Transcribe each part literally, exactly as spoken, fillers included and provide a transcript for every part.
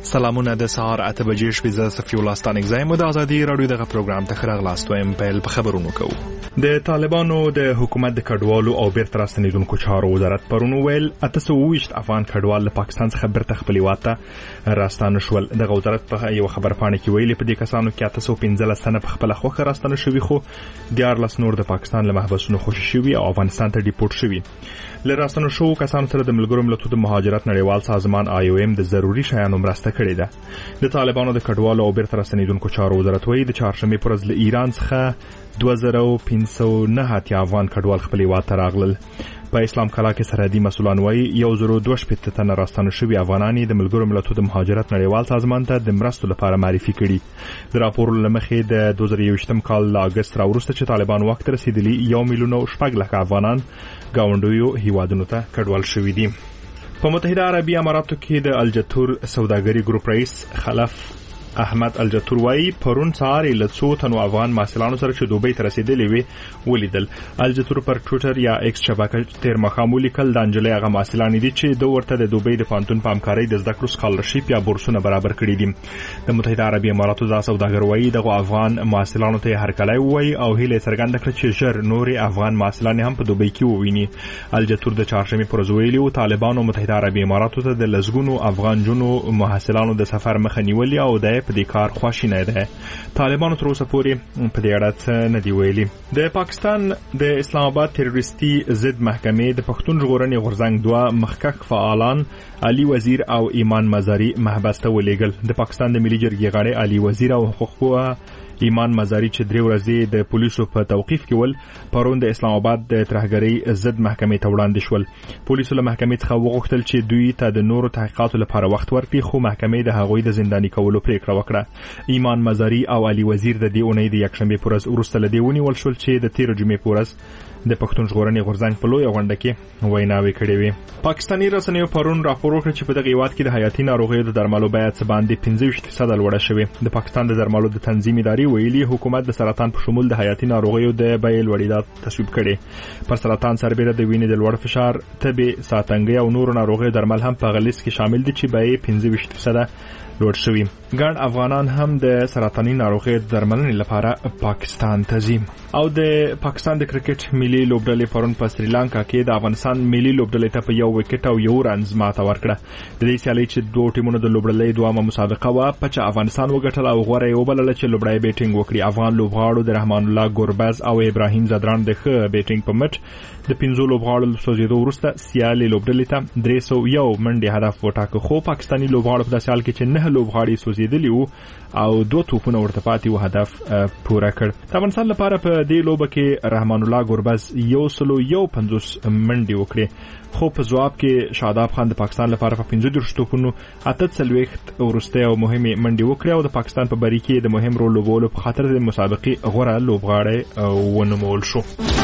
سلامونه د سهار اته بجې شپې ز صفي الله ستانک زایم د ازادي رادیو دغه پروګرام ته خراغلاست وایم په خبرونو کوو. د طالبانو د حکومت د کډوالو او بیرته راستنیدونکو چارو وزارت پرونو ویل اته سوه اووه ویشت افغان کډوال له پاکستان څخه بیرته خپل هیواد ته راستانه شول. د وزارت په یو خبرپاڼه کې ویلي په دې کسانو کې اته سوه پنځلس تنه په خپل خوښه راستانه شوي، خو دیارلس نور د پاکستان له محبسونو خوشي شوي او افغانستان ته ډیپورټ شوي. له راستانه شوو کسانو سره د ملګرو ملتونو د مهاجرت نړیوال سازمان آی او ایم د ضروري شیانو مرسته کړې ده. د طالبانو د کډوالو او بیرته راستنیدونکو چارو وزارت وایي د چهارشنبې پر ورځ له ایران څخه دوه زره پنځه سوه نهه اتیا افغان کډوال خپل هیواد ته راغلل. په اسلام کلا کې سرحدي مسؤلان وایي یو زره دوه شپېته تنه راستانه شوي افغانان د ملګرو ملتونو د مهاجرت نړیوال سازمان ته د مرستو لپاره معرفي کړي. د راپور له مخې د دوه زره یوویشتم کال له اګست راوروسته چې طالبان واک ته رسیدلي یو میلیون او شپږ لکه افغانان ګاونډیو هیوادونو ته کډوال شوي دي. په متحده عربي اماراتو کې د الجتور سوداګري ګروپ رئیس خلف احمد الجتور وایي پرون سهار له څو تنو افغان محصلانو سره چې دوبۍ ته رسیدلي وي ولیدل. الجتور پر ټویټر یا ایکس شبکه تیر مخام ولیکل د انجلۍ هغه محصلان دي چې دوه ورته د دوبۍ د پانتون په همکارۍ د زده کړو سکالرشیپ یا بورسونه برابر کړي دي. د متحده عربي اماراتو د سوداګر وایي دغه افغان محصلانو ته هرکلی وایي او هیله څرګنده کړه چې ژر نورې افغان محصلان هم په دوبۍ کې وویني. الجتور د چهارشنبې پر ورځ ویلي طالبانو متحده عربي اماراتو ته د لسګونو افغان جنو محصلانو د سفر مخه نیولې او د په دې کار خواشینه ده. طالبانو تر اوسه پورې په دې اړه څه نه دی ویلي. د پاکستان د اسلام آباد تروریستي ضد محکمې د پښتون ژغورنې غورځنګ دوه مخکښ فعالان علي وزیر او ایمان مزاری محبس ته ولېږل. د پاکستان د ملي جرګې غړي علي وزیر او حقوقپوه ایمان مزاری چې درې ورځې د پولیسو په توقیف کې ول پرون د اسلام آباد د ترهګرۍ ضد محکمې ته وړاندې شول. پولیسو له محکمې څخه وغوښتل چې دوی ته د نورو تحقیقاتو لپاره وخت ورکړي، خو محکمې د هغوی د زنداني کولو پریکړه وکړه. ایمان مزاری او علي وزیر د دې اونۍ د یکشنبې پر ورځ وروسته له دې ونیول شول چې د تیر جمعې پر ورځ د پښتون ژغورنې غورځنګ په لویه غونډه کې ویناوې کړې وې. پاکستاني رسنیو پرون راپور وکړ چې په دغه هیواد کې د حیاتي ناروغیو د درملو بیه څه باندې پنځه ویشت فیصده لوړه شوې. د پاکستان د درملو د تنظیم ادارې ویلي حکومت د سرطان په شمول د حیاتي ناروغیو د بیې لوړېدا تصویب کړي. پر سرطان سربېره د وینې د لوړ فشار، تبې، ساتنګۍ او نورو ناروغیو درمل هم په غلیظ کې شامل دي چې بیې پنځه ویشت فیصده لوړ شوي. ګڼ افغانان هم د سرطاني ناروغیو درملنې لپاره پاکستان ته ځي. او د پاکستان د کرکټ ملي لوبډلې پرون په سریلانکا کې د افغانستان ملي لوبډلې ته په یو وکټ او یو رنز ماته ورکړه. د دې سیالۍ چې دوه ټیمونو د لوبډلې دوامه مسابقه وه په چې افغانستان وګټله او غوره یې وبلله چې لوبډلې بیټینګ وکړي. افغان لوبغاړو د رحمان الله ګوربز او ابراهیم زدران د ښه بیټینګ په مټ د پنځو لوبغاړو له سوځېدو وروسته سیالۍ لوبډلې ته درې سوه یو منډې هدف وټاکه، خو پاکستاني لوبغاړو په داسې حال کې چې نه لوبغاړي سوځېدلي وو او دوه توپونه ورته پاتې وو هدف پوره کړ. د افغانستان لپاره په دې لوبه کې رحمان الله ګوربز یو سلو یو پنځوس منډې وکړې، خو په ځواب کې شاداب خان د پاکستان لپاره په پنځه دېرش توپونو اته څلوېښت وروستۍ او مهمې منډې وکړې او د پاکستان په بری کې د مهم رول لوبولو په خاطر د مسابقې غوره لوبغاړی ونومول شو.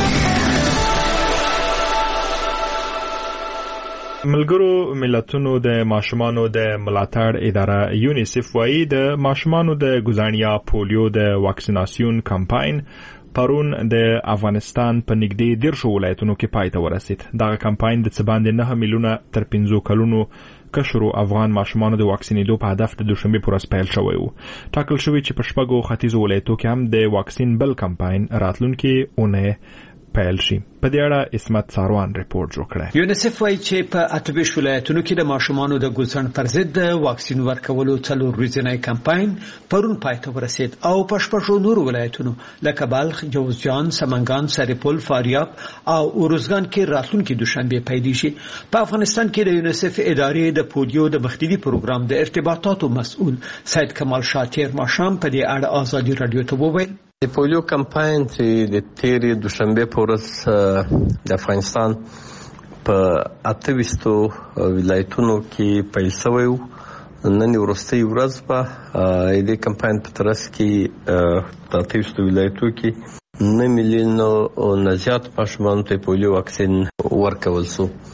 ملګرو ملتونو د ماشومانو د ملاتړ اداره یونیسف وایي د ماشومانو د ګزانیا پولیو د واکسیناسیون کمپاین پرون د افغانستان په نږدې دیرشو ولایتونو کې پای ته ورسید. دغه کمپاین د څه باندې نهه میلیونه تر پنځو کلونو کشرو افغان ماشومانو د واکسینېدو په هدف د دوشنبې پر ورځ پیل شوی و. ټاکل شوی چې په شپږو ختیځو ولایتو کې هم د واکسین بل کمپاین راتلونکي اونۍ پیل شي. په دې اړه اسمت ساروان ریپورت جوړ کړی. یونیسف وايي چې په اته ویشت ولایتونو کې د ماشومانو د ګوزن پر ضد د واکسین ورکولو څلور ورځنی کمپاین پرون پای ته ورسید او په شپږو نورو ولایتونو لکه بلخ، جوزجان، سمنګان، سرپل، فاریاب او اروزګان کې راتلونکي دوشنبه پیلېږي. په افغانستان کې د یونیسف ادارې د پولیو د مخنیوي پروګرام د ارتباطاتو مسؤل سید کمال شاتیر ماشام په دې اړه ازادي رادیو ته وویل د پولیو کمپاین چې د تیرې دوشنبه په ورځ د افغانستان په اته ویشتو ولایتونو کې پیل شوی و. نن وروستۍ ورځ په دې کمپاین په ترڅ کې په اته ویشتو ولایتونو کې نه میلیونه او نه زیات ماشومانو ته پولیو واکسین ورکول شو.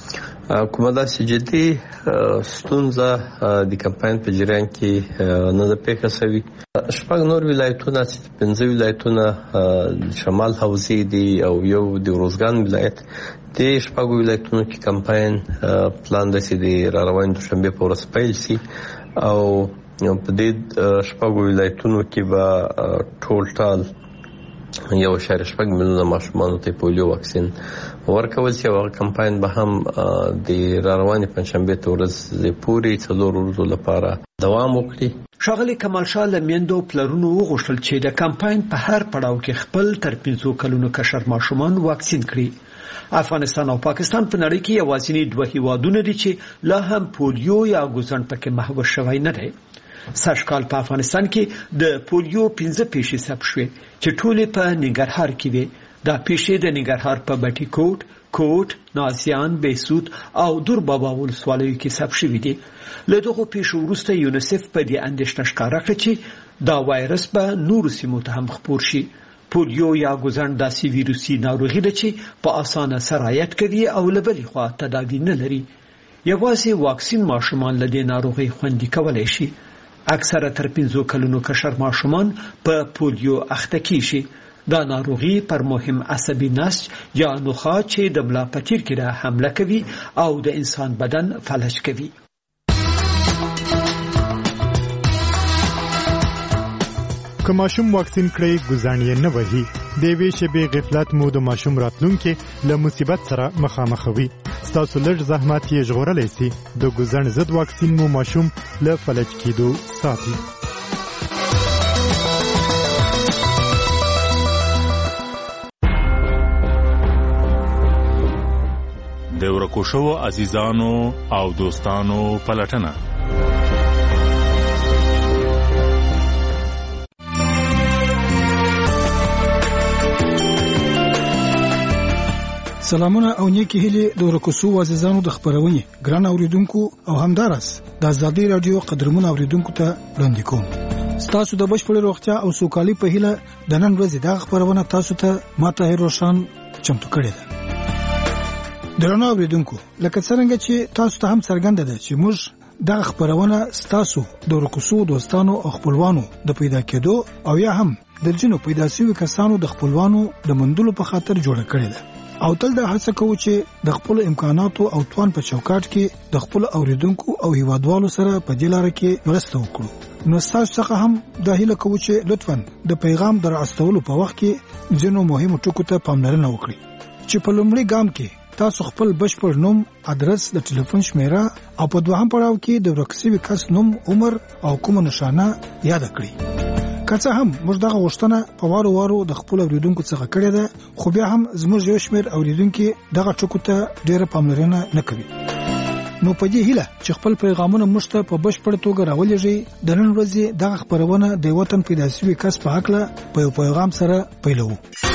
کومه داسې جدي ستونزه د کمپاین په جریان کې نه ده پیښه شوې. شپږ نور ولایتونه پنځه ولایتونه شمال حوزې دي او یو د روزګان ولایت د شپږ ولایتونو کې کمپاین پلان داسې دی را روان دوشنبه په ورځ پیل شي او په دې شپږ ولایتونو کې به ټول ټال یو شهر شپږ میلیونه ماشومانو ته پولیو واکسین ورکول شي. او کمپاین به هم د را روانې پنځشنبه ته ورځ پورې څلور ورځو لپاره دوام وکړي. ښاغلي کمال شاه له میندو پلرونو وغوښتل چې د کمپاین په هر پړاو کې خپل تر پنځو کلونو کشر ماشومان واکسین کړي. افغانستان او پاکستان په نړۍ کې یوازینی دوه هیوادونه دي چې لا هم پولیو یا ګوزن پکې محو شوی نه دی. سږکال په افغانستان کې د پولیو پنځه پیښې ثبت شوې چې ټولې په ننګرهار کې وي. دا پیښې د ننګرهار په بټي کوټ، کوټ، نازیان، بهسود او دور بابا ولسوالیو کې ثبت شوې دي. له دغو پیښو وروسته یونیسف په دې اندېښنه ښکاره کړه چې دا وایرس به نورو سیمو ته هم خپور شي. پولیو یا ګوزن داسې ویروسي ناروغي ده چې په اسانه سرایت کوي او له بلې خوا تداوی نه لري. یوازې واکسین ماشومان له دې ناروغۍ خوندي کولی شي. اکثره تر پنځو کلونو کشر ماشومان په پولیو اخته کیږي. دا ناروغي پر مهم عصبي نسج یا نخاع چې د ملا په تیر کې حمله کوي او د انسان بدن فلج کوي. که ماشوم واکسین کړي ګزان یې نه وهي. د وی شبي غفلت مو د ماشوم راتلونکي له مصیبت سره مخامخوي. ستاسو لږ زحمت یې ژغورلی سي. د ګزن ضد واکسین مو ماشوم له فلج کېدو ساتي. د ورکو شوو عزیزانو او دوستانو پلټنه. سلامونه او نیکی هیله د ورکوسو عزیزانو د خبرونې ګران اوریدونکو او همدارس د آزادۍ رادیو قدرمن اوریدونکو ته وړاندې کوم. تاسو د بشپړ روغتیا او سوکالي په هیله د نن ورځې د خبرونه تاسو ته ماته روشن چمتو کړی ده. درنو اوریدونکو لکه څنګه چې تاسو ته هم څرګنده ده چې موږ د خبرونه تاسو د ورکوسو دوستانو او خپلوانو د پیدا کېدو او یا هم د جنو پیدا شوی کسانو د خپلوانو د مندلو په خاطر جوړ کړی ده. او تل دا هڅه کوو چې د خپل امکاناتو او توان په چوکاټ کې د خپل اوریدونکو او هیوادوالو سره په دې لار کې مرسته وکړو. نو تاسو څخه هم دا هیله کوو چې لطفاً د پیغام در استولو په وخت کې ځینو مهمو ټکو ته پاملرنه وکړئ چې په لومړي ګام کې تاسو خپل بشپړ نوم، ادرس، د ټلیفون شمیره او په دوهم پړاو کې د ورکسوي کس نوم، عمر او کومه نشانه یاد کړئ. که څه هم موږ دغه غوښتنه په وارو وارو د خپل اوریدونکو څخه کړې ده، خو بیا هم زموږ یو شمېر اوریدونکو دغه ټکو ته ډېره پاملرنه نه کوي. نو په دې هیله چې خپل پیغامونه موږ ته په بشپړ توګه راولېږئ، د نن ورځې دغه خبرونه د وطن پیدا شوي کس په هکله په یو پیغام سره پیلوو.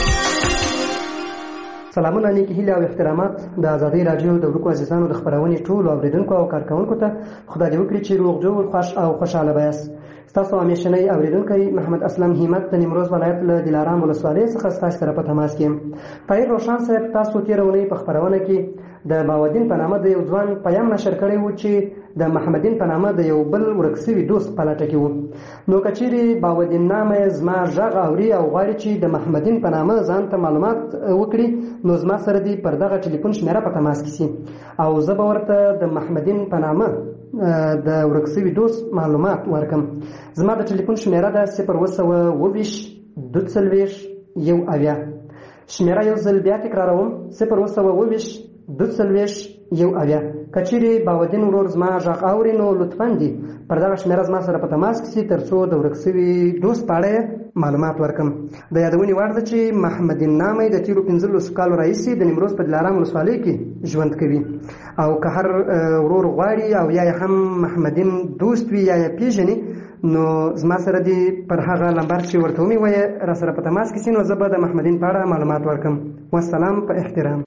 سلامونه، نیکی هیله او احترامات د آزادۍ رادیو د ورکو عزیزانو د خبرونې ټولو اوریدونکو او کارکونکو ته خدای دې وکړي چې روغ جوړ، خوښ او خوشاله بایاست. تاسو همیشنی اوریدونکي محمد اسلم همت د نیمروز ولایت له دلارام ولسوالۍ څخه تاسو سره په تماس کې. طاهر روشن صاحب تاسو تیرونی په خبرونه کې د باودین په نامه د یو ځوان پیام نشر کړی و چې د محمدین په نامه د یو بل ورکسوي دوست په لټه کې و. نو کچېرې باودین نامه زما غږ اوري او غواړي چې د محمدین په نامه ځان ته معلومات وکړي، نو زما سره دی پر دغه ټلیفون شمیره په تماس کې سي او زه به ورته د محمدین په نامه د ورکسوي دوست معلومات ورکم. زما د ټلیفون شمیره ده صفر اووه سوه اووه ویشت دوه څلوېښت یو اویا. شمیره یو ځل بیا تکراروم، صفر اووه سوه اووه ویشت دوه څلوېښت یو اویا. کچېرې باودین ورور زما غږ اوري نو لطفاً دي پر دغه شمیره زما سره په تماس کې سي تر څو د ورکسوي دوست په اړه معلومات ورکم. د یادونې وړ ده چې محمدین نامه د تیرو پنځلسو کالو راهیسې د نیمروز په دلارام ولسوالۍ کې ژوند کوي او که هر ورور غواړي او یا هم محمدین دوست وي یا یې پیژني، نو زما سره دی پر هغه نمبر چې ورته ومې وایي را سره په تماس کې سي، نو زه به د محمدین په اړه معلومات ورکم. والسلام په احترام.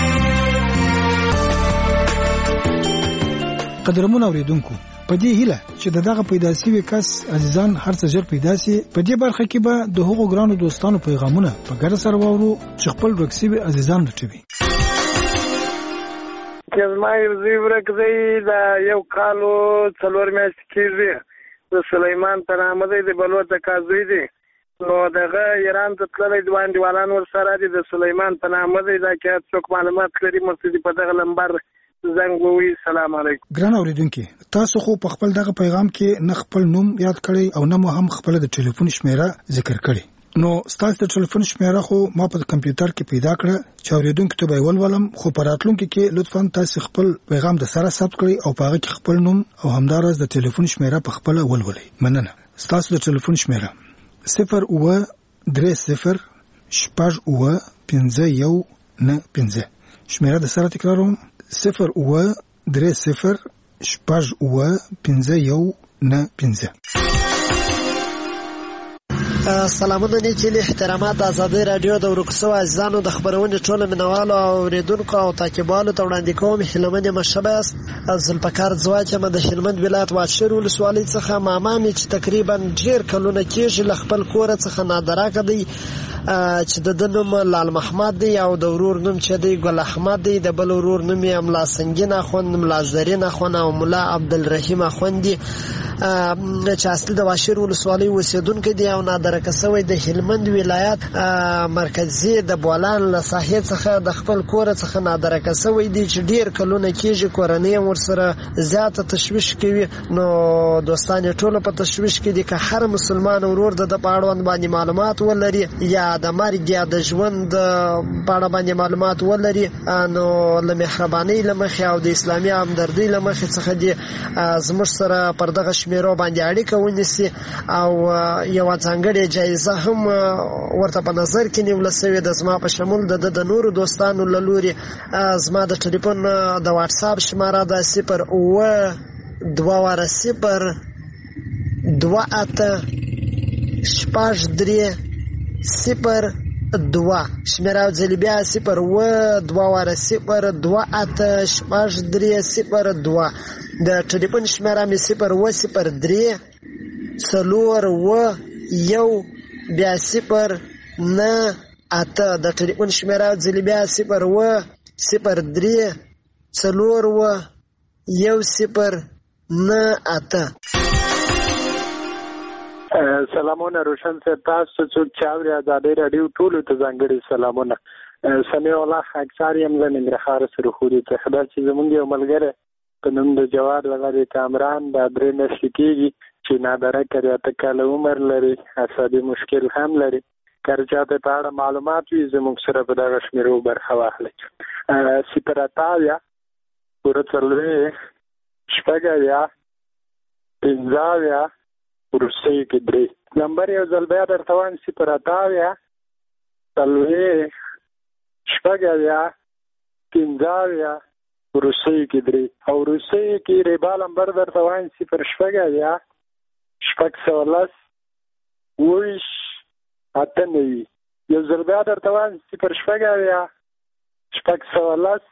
قدرمن اوریدونکو، په دې هیله چې دغه پیدا شوی کس عزیزان هر څه ژر پیدا شي، په دې برخه کې به د هغو ګرانو دوستانو پیغامونه په ګډه سره واورو چې خپل ورکسوي عزیزان لټوي. چې زما یو زوی ورک دی دا یو کال و څلور میاشتې کېږي د سلیمان په نامه دی د بلوط اکا زوی دی نو دغه ایران ته تللی دوه انډیوالان ورسره دي د سلیمان په نامه دی دا که څوک معلومات لري مرتدي په دغه لمبر زنګ ووي. سلام علیکم. ګران اوریدونکي تاسو خو په خپل دغه پیغام کې نه خپل نوم یاد کړی او نه مو هم خپل د ټلیفون شمیره ذکر کړی نو تاسو د ټلیفون شمیره خو ما په کمپیوټر کې پیدا کړه چې اوریدونکو ته به ولولم خو په راتلونکي کې لطفا تاسو خپل پیغام د سره ثبت کړئ او په هغه کې خپل نوم او همدارس د ټلیفون شمیره په خپل ولولئ. مننه. تاسو د ټلیفون شمیره صفر اوه درې صفر شپږ اوه پنځه یو نه پنځه شمیره د سره تکراروم صفر اوه درې صفر شپږ اوه پنځه یو نه پنځه. سلامونه نیچلی احترامات آزادی رادیو د ورکسو عزیزانو د خبرونې ټول منوالو او اوریدونکو او تعقیبالو ته وړاندې کوم هیلمن مشبه است ذوالفقار ځواک م د هلمند ولایت واشر ولسوالۍ څخه ماما می چې تقریبا ډیر کلونه کېږي ل خپل کور څخه نادراکه دی چې د نوم لال محمد دی او د ورور نوم چې دی ګل احمد دی د بل ورور نوم یې املا سنگین اخوند ملا زرین اخوند او مولا عبدالرحیم اخوند دی چې اصل د واشر ولسوالۍ اوسیدونکو دی او نادرکه شوی د هلمند ولایت مرکزی د بولان له ساحې څخه د خپل کور څخه نادرکه شوی دی چې ډیر کلونه کېږي کورنۍ ورسره زیاته تشویش کوي نو دوستان ټول په تشویش کې دي که هر مسلمان ورور د په اړوند باندې معلومات ولري یا د مرګ یا د ژوند په اړه باندې معلومات ولري نو له مهرباني له مخې او د اسلامي همدردۍ له مخې څخه دي زموږ سره پر دغه شمیرو باندې اړیکه ونیسي او یو ځانګړې جایزه هم ورته په نظر کې نیول شوې ده زما په شمول د د نورو دوستانو له لوري. زما د ټلیفون د واتس اپ شماره ده صفر اوه دوه واره صفر دوه اته شپږ درې صفر دوه شمیره ځل بیا صفر اوه دوه واره صفر دوه اته شپږ درې صفر دوه د ټلیفون شمیره مې صفر اوه صفر درې څلور اوه یو بیا صفر نه اته د ټلیفون شمیره ځل بیا صفر اوه صفر درې څلور اوه یو صفر نه اته. سلامونه روشن صاحب تاسو څوک چې اوري آزادۍ راډیو ټولو ته ځانګړي سلامونه. سمیع الله اکثر یم له ننګرهار سره خوري ته خبر چې زمونږ یو ملګری په نوم د جواد وغیرې کامران د درې میاشتې کېږي چې نادرکه دی اته کاله عمر لري عصبي مشکل هم لري که چاته په اړه معلومات وي زموږ سره په دغه شمیرو برخه واخلئ. صفر اته اویا پوره څلوېښت شپږ اویا پنځه اویا وروستیو کې درې نمبر یو ځل بیا درته وایم صفر اته اویا څلوېښت شپږ اویا پنځه اویا وروستیو کې درې او وروستیو کې ریبا نمبر درته وایم صفر شپږ اویا شپږ سوه لس اوویشت اته نوي یو ځل بیا درته وایم صفر شپږ اویا شپږ سوه لس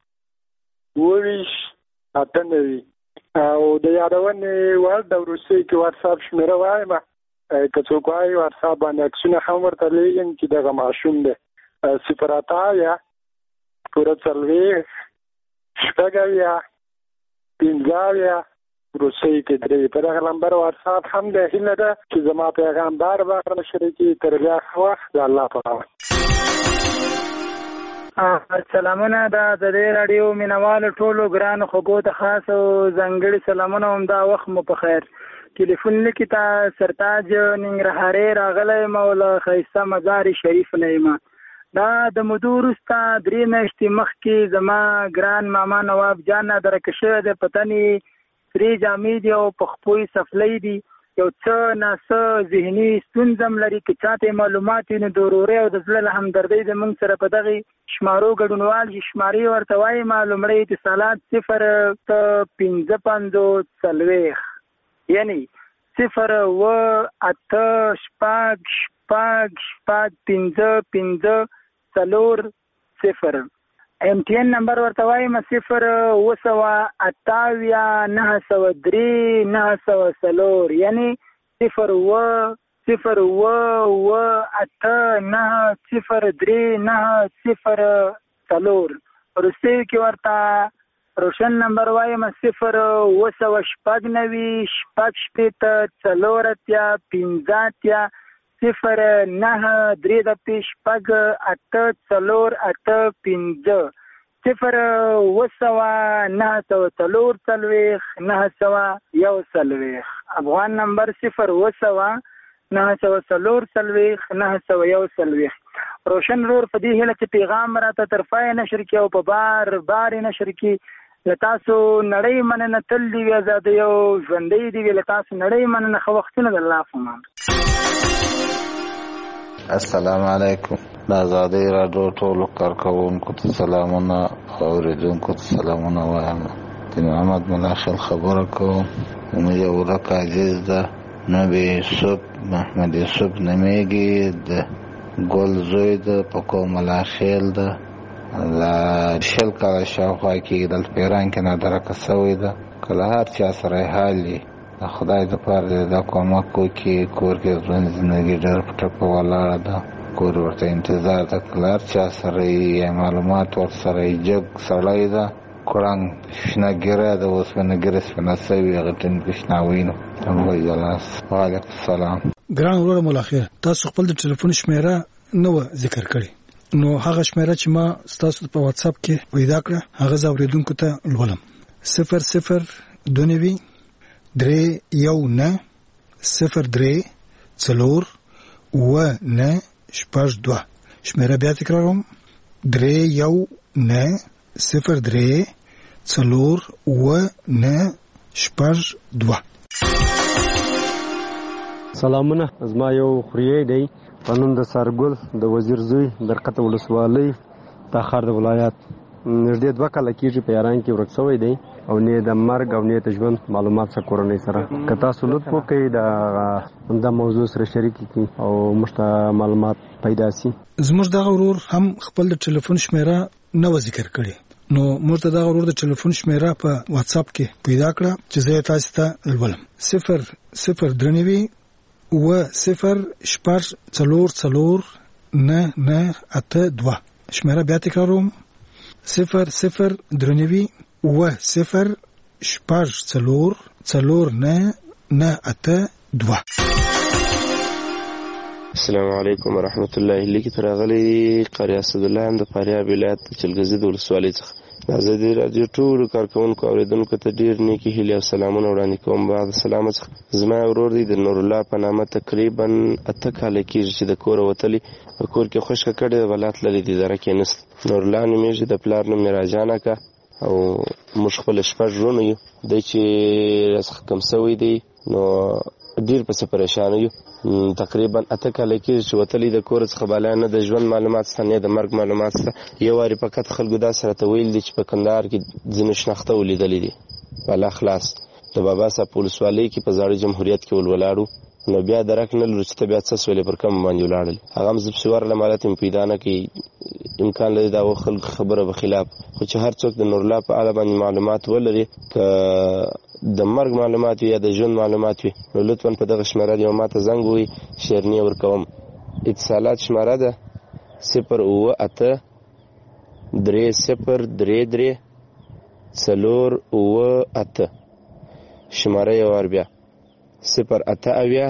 اوویشت اته نوي او د یادونې وړ د وروستیو کې واتساپ شمیره وایم که څوک وایي واتساپ باندې عکسونه هم ورته لیږم چې دغه ماشوم دی. صفر اته اویا پوره څلوېښت شپږ اویا پنځه اویا وروستیو کې درې په دغه نمبر واتساپ هم دی. هیله ده چې زما پیغام بار بار شریکي تر بیا ښه وخت د الله په امان. سلامونه د آزادۍ راډیو مینوالو ټولو ګرانو خوږو ته خاص او ځانګړي سلامونه هم دا وخت مو په خیر. ټلیفون لیکي ته سرتاج ننګرهارۍ راغلی یم او له ښایسته مزار شریف نه یم. دا د مودو وروسته درې میاشتې مخکې زما ګران ماما نواب جان نادرکه شوی دی په تن یې سرې جامې دي او په خپو یې څپلۍ دي یو څه ناڅه ذهني ستونزه هم لري که چاته معلومات وي نو د ورورۍ او د زړه له همدردۍ زموږ سره په دغې شمارو ګډونوال چې شمارې ورته وایي ما لومړی اتصالات صفر پنځه پنځوس څلوېښت یعنی صفر اوه اته شپږ شپږ شپږ پنځه پنځه څلور صفر ایم ټي این نمبر ورته وایم صفر اوه سوه اته اویا نهه سوه درې نهه سوه څلور یعنی صفر اوه صفر اوه اوه اته نهه صفر درې نهه صفر څلور. وروستیو کې ورته روشن نمبر وایم صفر اوه سوه شپږ نوي شپږ شپېته څلور اتیا پنځه اتیا صفر نهه درې دپې شپږ اته څلور اته پنځه صفر اوه سوه نهه سوه څلور څلوېښت نهه سوه یو څلوېښت افغان نمبر صفر اوه سوه نهه سوه څلور څلوېښت نهه سوه یو څلوېښت روشن رور په دې هیله چې پیغام راته طرفای نشر کړي او په بار بار نشر کړي له تاسو نړۍ مننه تل دې وي ازادۍ او ژوندۍ دې وي له تاسو نړۍ مننه ښه وختونه د الله په امان. السلام علیکم. د ازادۍ راډیو ټولو کارکوونکو ته سلامونه او اورېدونکو ته سلامونه وایم. د محمد ملاخل خبره کوم. زموږ یو ورک عزیز ده نبی یوسف محمد یوسف نومیږي، د ګل زوی ده په قوم ملاخیل ده. لا شل کاله شاوخوا کېږي دلته په ایران کې نادرکه سوی ده. که له هر چا سره یې حال وي د خدای دپاره دې دا کومک وکړي. کور کې ژوند زندګي ډېر په ټپه ولاړه ده، کور ورته انتظار ده. که له هر چا سره یې معلومات ورسره یې جګ سړی ده، کړنګ شنه ګیره ده، اوسپنه ګیره سپنه سوي هغه ټینګ شنه وینو. وعلیکم السلام. ګران وروره ملاخیر، تاسو خپل د ټلیفون شمیره نه وه ذکر کړې، نو هغه شمیره چې ما ستاسو په واتس اپ کې پیدا کړه هغه زه اورېدونکو ته لولم. صفر صفر دوه نوي درې یو نه صفر درې څلور اوه نه شپږ دوه. شمیره بیا تکراروم: درې یو نه صفر درې څلور اوه نه شپږ دوه. سلامونه، زما یو خوریی دی په نوم د سارګل د وزیر زوی درقته ولسوالۍ تاخار د ولایت. نږدې دوه کاله کېږي په یاران کې ورک شوی دی او نه د مرګ او نه د ژوند معلومات څخه کورنۍ سره. که تاسو لطف وکړئ د دا موضوع سره شریک کړئ او موږ ته معلومات پیدا شي. زموږ دغه ورور هم خپل د ټلیفون شمیره نه و ذکر کړې، نو موږ ته دغه ورور د ټلیفون شمیره په واتس اپ کې پیدا کړه چې زه تاسو ته لولم. صفر صفر درې نوي اوه صفر شپږ څلور څلور نه نه اته دوه. شمیره بیا تکراروم: صفر صفر درې نوي اوه صفر شپږ څلور څلور نه نه اته دوه. السلام علیکم ورحمت الله. لیکي تر غلي قاری اسدالله هم د فاریاب ولایت چلګزي د ولسوالۍ څخه د ازادي راډیو ټولو کارکوونکو اوریدونکو ته ډیر نیکی هیلې او سلامونه وړاندې کوم. بعد سلام څخه زما ورور دی د نور الله په نامه تقریبا اته کاله کېږي چې د کور وتلی او کور کې خوشکه کړی ولات لري د اداره کې نست. نور الله نومیږي، د پلار نوم راجانه کا او موږ خپل شپږ ورونه یو. دی چې راڅخه کم سوی دی نو ډیر پسې پریشان یو. تقریبا اته کاله کېږي چې وتلی د کور څخه بالا نه د ژوند معلومات شته نه د مرګ معلومات شته. یو وارې فقط خلکو دا سره ته ویل دي چې په کندهار کې ځینو شناخته ولیدلې دي بالا خلاص د بابا صاحب په ولسوالۍ کې په زاړه جمهوریت کې ولولاړو. نو بیا درک نه لرو چې ته بیا څه سولې پر کم باندې ولاړل. هغه هم زه پسې ورله مالت مې پیدا نه کړي، امکان لري دا خلک خبره به خلاف. خو چې هر څوک د نورالله په اړه باندې معلومات ولري، که د مرګ معلومات وي یا د ژوند معلومات وي، نو لطفا په دغه شماره یو ماته زنګ ووهئ، شیرني ورکوم. اتصالات شماره ده صفر اوه اته درې صفر درې درې څلور اوه اته. شماره یو وار بیا صفر اته اویا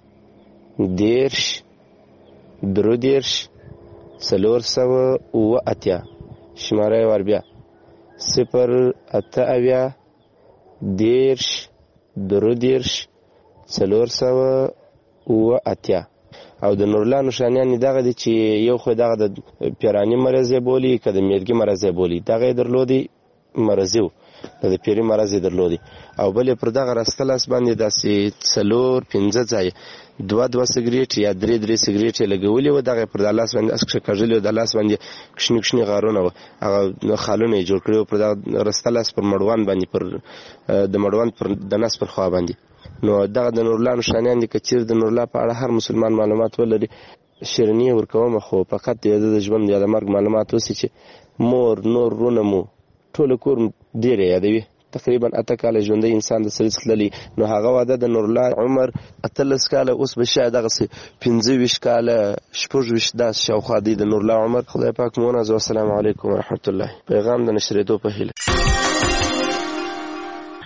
دېرش درې دېرش څلور سوه اوه اتیا. شماره یې ور بیا صفر اته اویا دېرش درې دېرش څلور سوه اوه اتیا. او د نورالله نښانیان دغه دي چې یو خو دغه د پیراني مرض یې بولي، که د میرګي مرض یې بولي، دغه یې درلودي مرضي و، د پیري مرض یې درلودي. او بل یې پر دغه راسته لاس باندې داسې څلور پنځه ځای دوه دوه سګریټ یا درې درې سګریټ یې لګولي وو. دغه یې پر دا لاس باندې اسکشه کږلي وو، د لاس باندې کښني کښني غارونه وو، هغه خالونه یې جوړ کړي وو پر دغه راسته لاس پر مړوند باندې، پر د مړوند پر د نس پر خوا باندې. نو دغه د نورالله نښانیان دي. که چېرې د نورالله په اړه هر مسلمان معلومات ولري، شیرني یې ورکوم، خو فقط د د ژوند یا د مرګ معلومات اوسي چې مور نور رونه مو ټول کور ډېر یادوي. تقریبا اته کاله ژوندی انسان د سړي څخه تللی، نو هغه واده د نورالله عمر اتلس کاله، اوس به شاید دغسې پنځه ویشت کاله شپږ ویشت داسې شاوخوا دی د نورالله عمر. خدای پاک مو ونازوي. السلام علیکم ورحمت الله. پیغام د نشرېدو په هیله.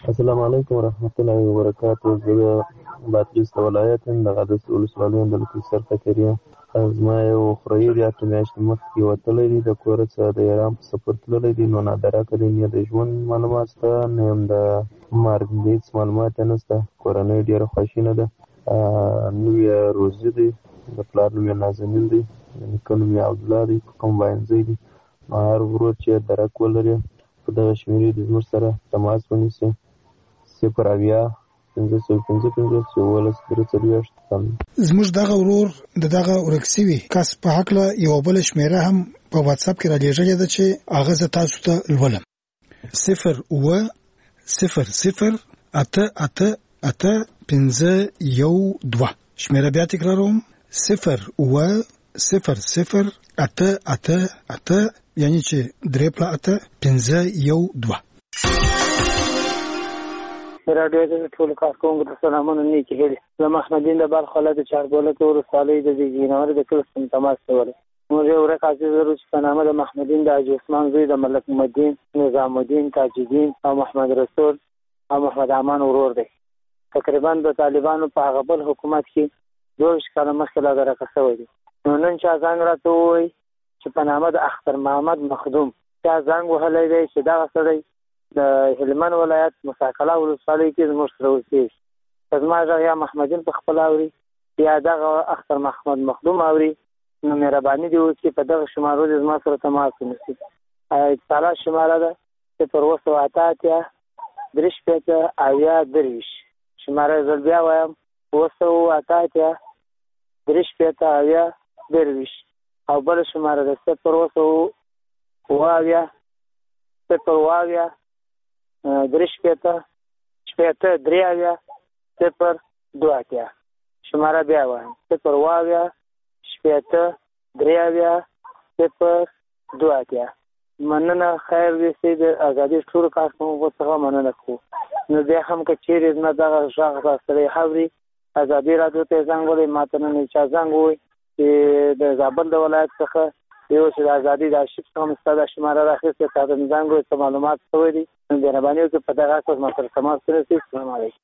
السلام علیکم ورحمت الله وبرکاته. زه بادغیس ولایت د غادس ولسوالۍ د لکسر فکریا زما یو خوري د اته میاشتې مخکې وتلی دی د کور څخه د ایران په سفر تللی دی. نو نادره کړی نه د ژوند معلومات شته نه هم د مرګ هېڅ معلومات یې نشته. کورنۍ ډېره خواشینه ده. نوم یې روزي دی، د پلار نوم یې نازنین دی، د نیکه نوم یې عبدالله دی، په کمباینځی دی. نو هر ورور چې درک ولري په دغه شمېرې د زموږ سره تماس ونیسي. صفر اویا پنځه سوه پنځه پنځوس یولس درې څلوېښت. زموږ دغه ورور د دغه ورک شوي کس په هکله یوه بله شمېره هم په واتساپ کې رالیږلې ده چې هغه زه تاسو ته لولم. صفر اوه صفر صفر اته اته اته پنځه یو دوه. شمېره بیا تکراروم: صفر اوه صفر صفر اته اته اته، یعنې چې درې پله اته پنځه یو دوه. راډیو د ټولو کارکوونکو ته سلامونه نیکې هیلې. زه محمدین د بلخ ولایت د چاربولک ولسوالۍ د زیږینور د کلي څخه تماس کولی. موږ یو ورک عزیز لرو چې په نامه د محمدین د حاجي عثمان زوی د ملک محمدین، نظام الدین، تاج الدین او محمد رسول او محمد امان ورور دی. تقریبا د طالبانو په هغه بل حکومت کې دوه کاله مخکې لا درکه شوی دی. نو نن چا زنګ راته ووایي چې په نامه د اختر محمد مخدوم چا زنګ وهلی دی چې دغه سړی د هلمند ولایت مساکله ولسوالۍ کې زموږ سره اوسېږي. که زما غږ یا محمدین په خپله اوري یا دغه اختر محمد مخدوم اوري، نو مهرباني دې وکړي په دغه شمارو دې زما سره تماس ونیسي. اتصالات شماره ده صفر اوه سوه اته اتیا درې شپېته اویا درویشت. شماره یې زه بیا وایم: اوه سوه اته اتیا درې شپېته اویا درویشت. او بله شماره ده صفر اوه سوه اوه اویا صفر اوه اویا درې شپېته شپېته درې اویا صفر دوه اتیا. شماره بیا وایم: صفر اوه اویا شپېته درې اویا صفر دوه اتیا. مننه. خیر ویسي د ازادي ټولو کارکوونکو څخه مننه کوو. نو بیا هم که چیرې زما دغه غږ تاسو سره اوري، ازادي راډیو ته زنګ ووهئ. ما ته نن چا زنګ ووایي چې د زابل د ولایت څخه یو چې د ازادي د آرشیف څخه مې ستا دا شماره راخیستې، تا ته مې زنګ ووایي څه معلومات شوی دي. نو مهرباني وکړئ په دغه اساس ما سره تماس ونیسئ. السلام علیکم.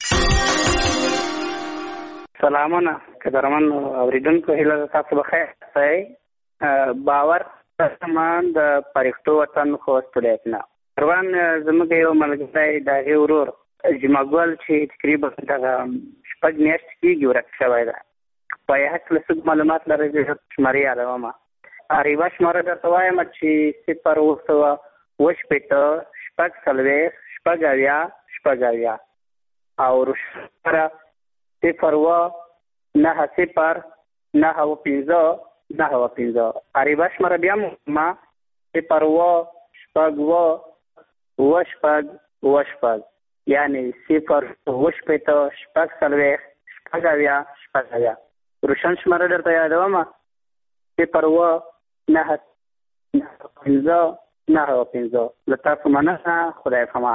سلامونه قدرمن اورېدونکو، هیله ده تاسو بخیر اوسئ. باور سامان د پرښتو وطن خوست ولایت نه روان زموږ یو ملګری د هغې ورور جمعګل چې تقریبا دغه شپږ میاشتې کېږي ورک شوی ده. په یې هکله څه معلومات لرئ؟ زه شمارې یادومه. اریبه شماره درته وایم چې صفر اوه سوه اوه شپېته شپږ څلوېښت شپږ اویا شپږ اویا. او روشنه صفر اوه نهه صفر نهه اوه پنځه نهه اوه پنځه. اریبه شماره بیا ما صفر اوه شپږ اوه اوه شپږ اوه شپږ، یعنې صفر اوه شپېته شپږ څلوېښت شپږ اویا شپږ اویا. روشن شماره درته یادومه: صفر اوه نهه پنځه نهه اوه پنځه. له تاسو مننه. خدای پامان.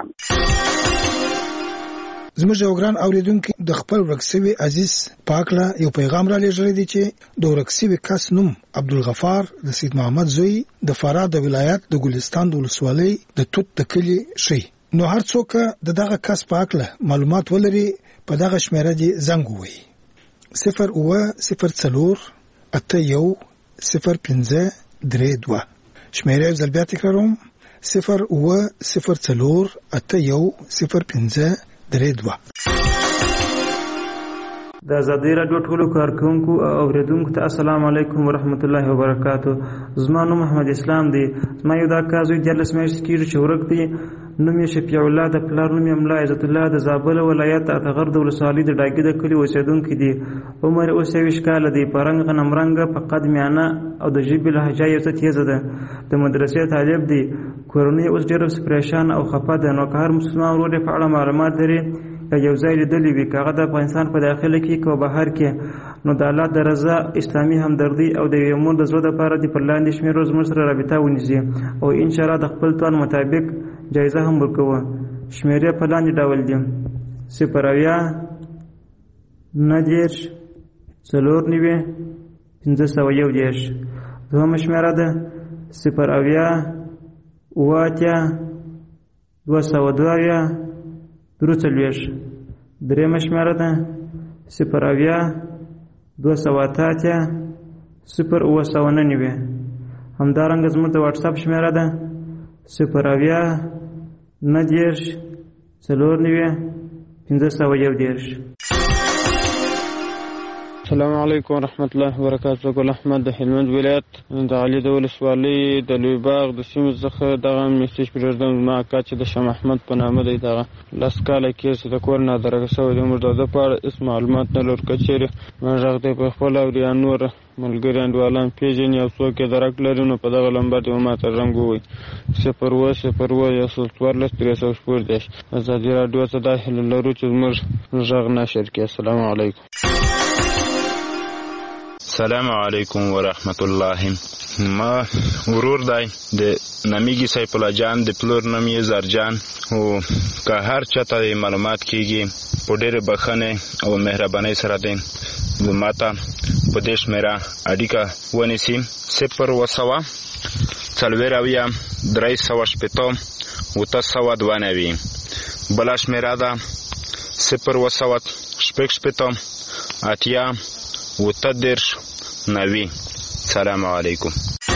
زموږ یو ګران اورېدونکي د خپل ورک شوي عزیز په هکله یو پیغام رالیږلی دی چې د ورک شوي کس نوم عبدالغفار د سید محمد زوی د فراه د ولایت د ګلستان د ولسوالۍ د توت د کلي ښیي. نو هر څوک د دغه کس په هکله معلومات ولري په دغه شمېره دې زنګ ووهي: صفر اوه صفر څلور اته یو صفر پنځه درې دوه. شمېره یو ځل بیا تکراروم: صفر اوه صفر څلور اته یو صفر پنځه درې دوه. د ازادي راډیو ټولو کارکوونکو او اورېدونکو ته السلام علیکم ورحمت الله وبرکاتو. زما نوم محمد اسلام دی. زما یو دا کار زوی دیارلس میاشتې کېږي چې ورک دی. نوم یې شفیع الله، د پلار نوم یې ملا عزت الله، د زابل ولایت د اتغر د ولسوالۍ د ډاګي د کلي اوسېدونکی دی. عمر اوس یویشت کاله دی. په رنګ غنمرنګه، په قد میانه او د ژبې لهجه یو څه تیزه ده. د مدرسې طالب دی. کورنۍ اوس ډېره پریشان او خفه ده. نو که هر مسلمان ورور یې په اړه معلومات لري یا یو ځای لیدلی وي، که هغه د افغانستان په داخله کې که بهر کې، نو د الله د رضا، اسلامي همدردي او د یوې مور د زړه دپاره دې پر لاندې شمېرو زموږ سره رابطه ونیسي او انشاءالله د خپل توان مطابق جایزه هم ورکوه. شمېرې په لاندې ډول دي: صفر اویا نهه دېرش څلور نوي پنځه سوه یو دېرش. دوهمه شمېره ده صفر اویا اوه اتیا دوه سوه دوه اویا درې څلوېښت. درېیمه شمېره ده صفر اویا دوه سوه اته اتیا صفر اوه سوه نهه نوي. همدارنګه زموږ د واټساپ شمېره ده صفر اویا نهه دېرش څلور نوي پنځه سوه یو دېرش. السلام علیکم ورحمت الله وبرکاته. ګل احمد د هلمند ولایت د علي د ولسوالۍ د لوی باغ د سیمې څخه دغه میسج پرېږدم. زما اکا چې د شاه محمد په نامه دی دغه لس کاله کېږي چې د کور نادرګه شوی دی. موږ د ده په اړه هېڅ معلومات نه لرو. که چېرې غږ دی په خپله او یا نور ملګري انډیوالان پېژني او څوک یې درک لري نو په دغه لمبر دې ماته رنګ ووایي. صفر اووه صفر اووه یو سل څوارلس درې سوه شپږ دېرش. ازادي راډیو ته دا هیله لرو چې زموږ غږ نشر کړي. السلام علیکم. السلام علیکم ورحمت الله. ما ورور دی د نامیږي سیف الله جان د پلور نوم یې زرجان او که هر چاته معلومات کیږي په ډېرې بښنې او مهربانۍ سره دی ماته په دې شمېره اړیکه ونیسي. صفر اووه سوه څلوېښت اویا درې سوه شپېته اوته سوه دوه نوي. بله شمېره ده صفر اووه سوه شپږ شپېته اتیا اوته دېرش نوي. سلام علیکم.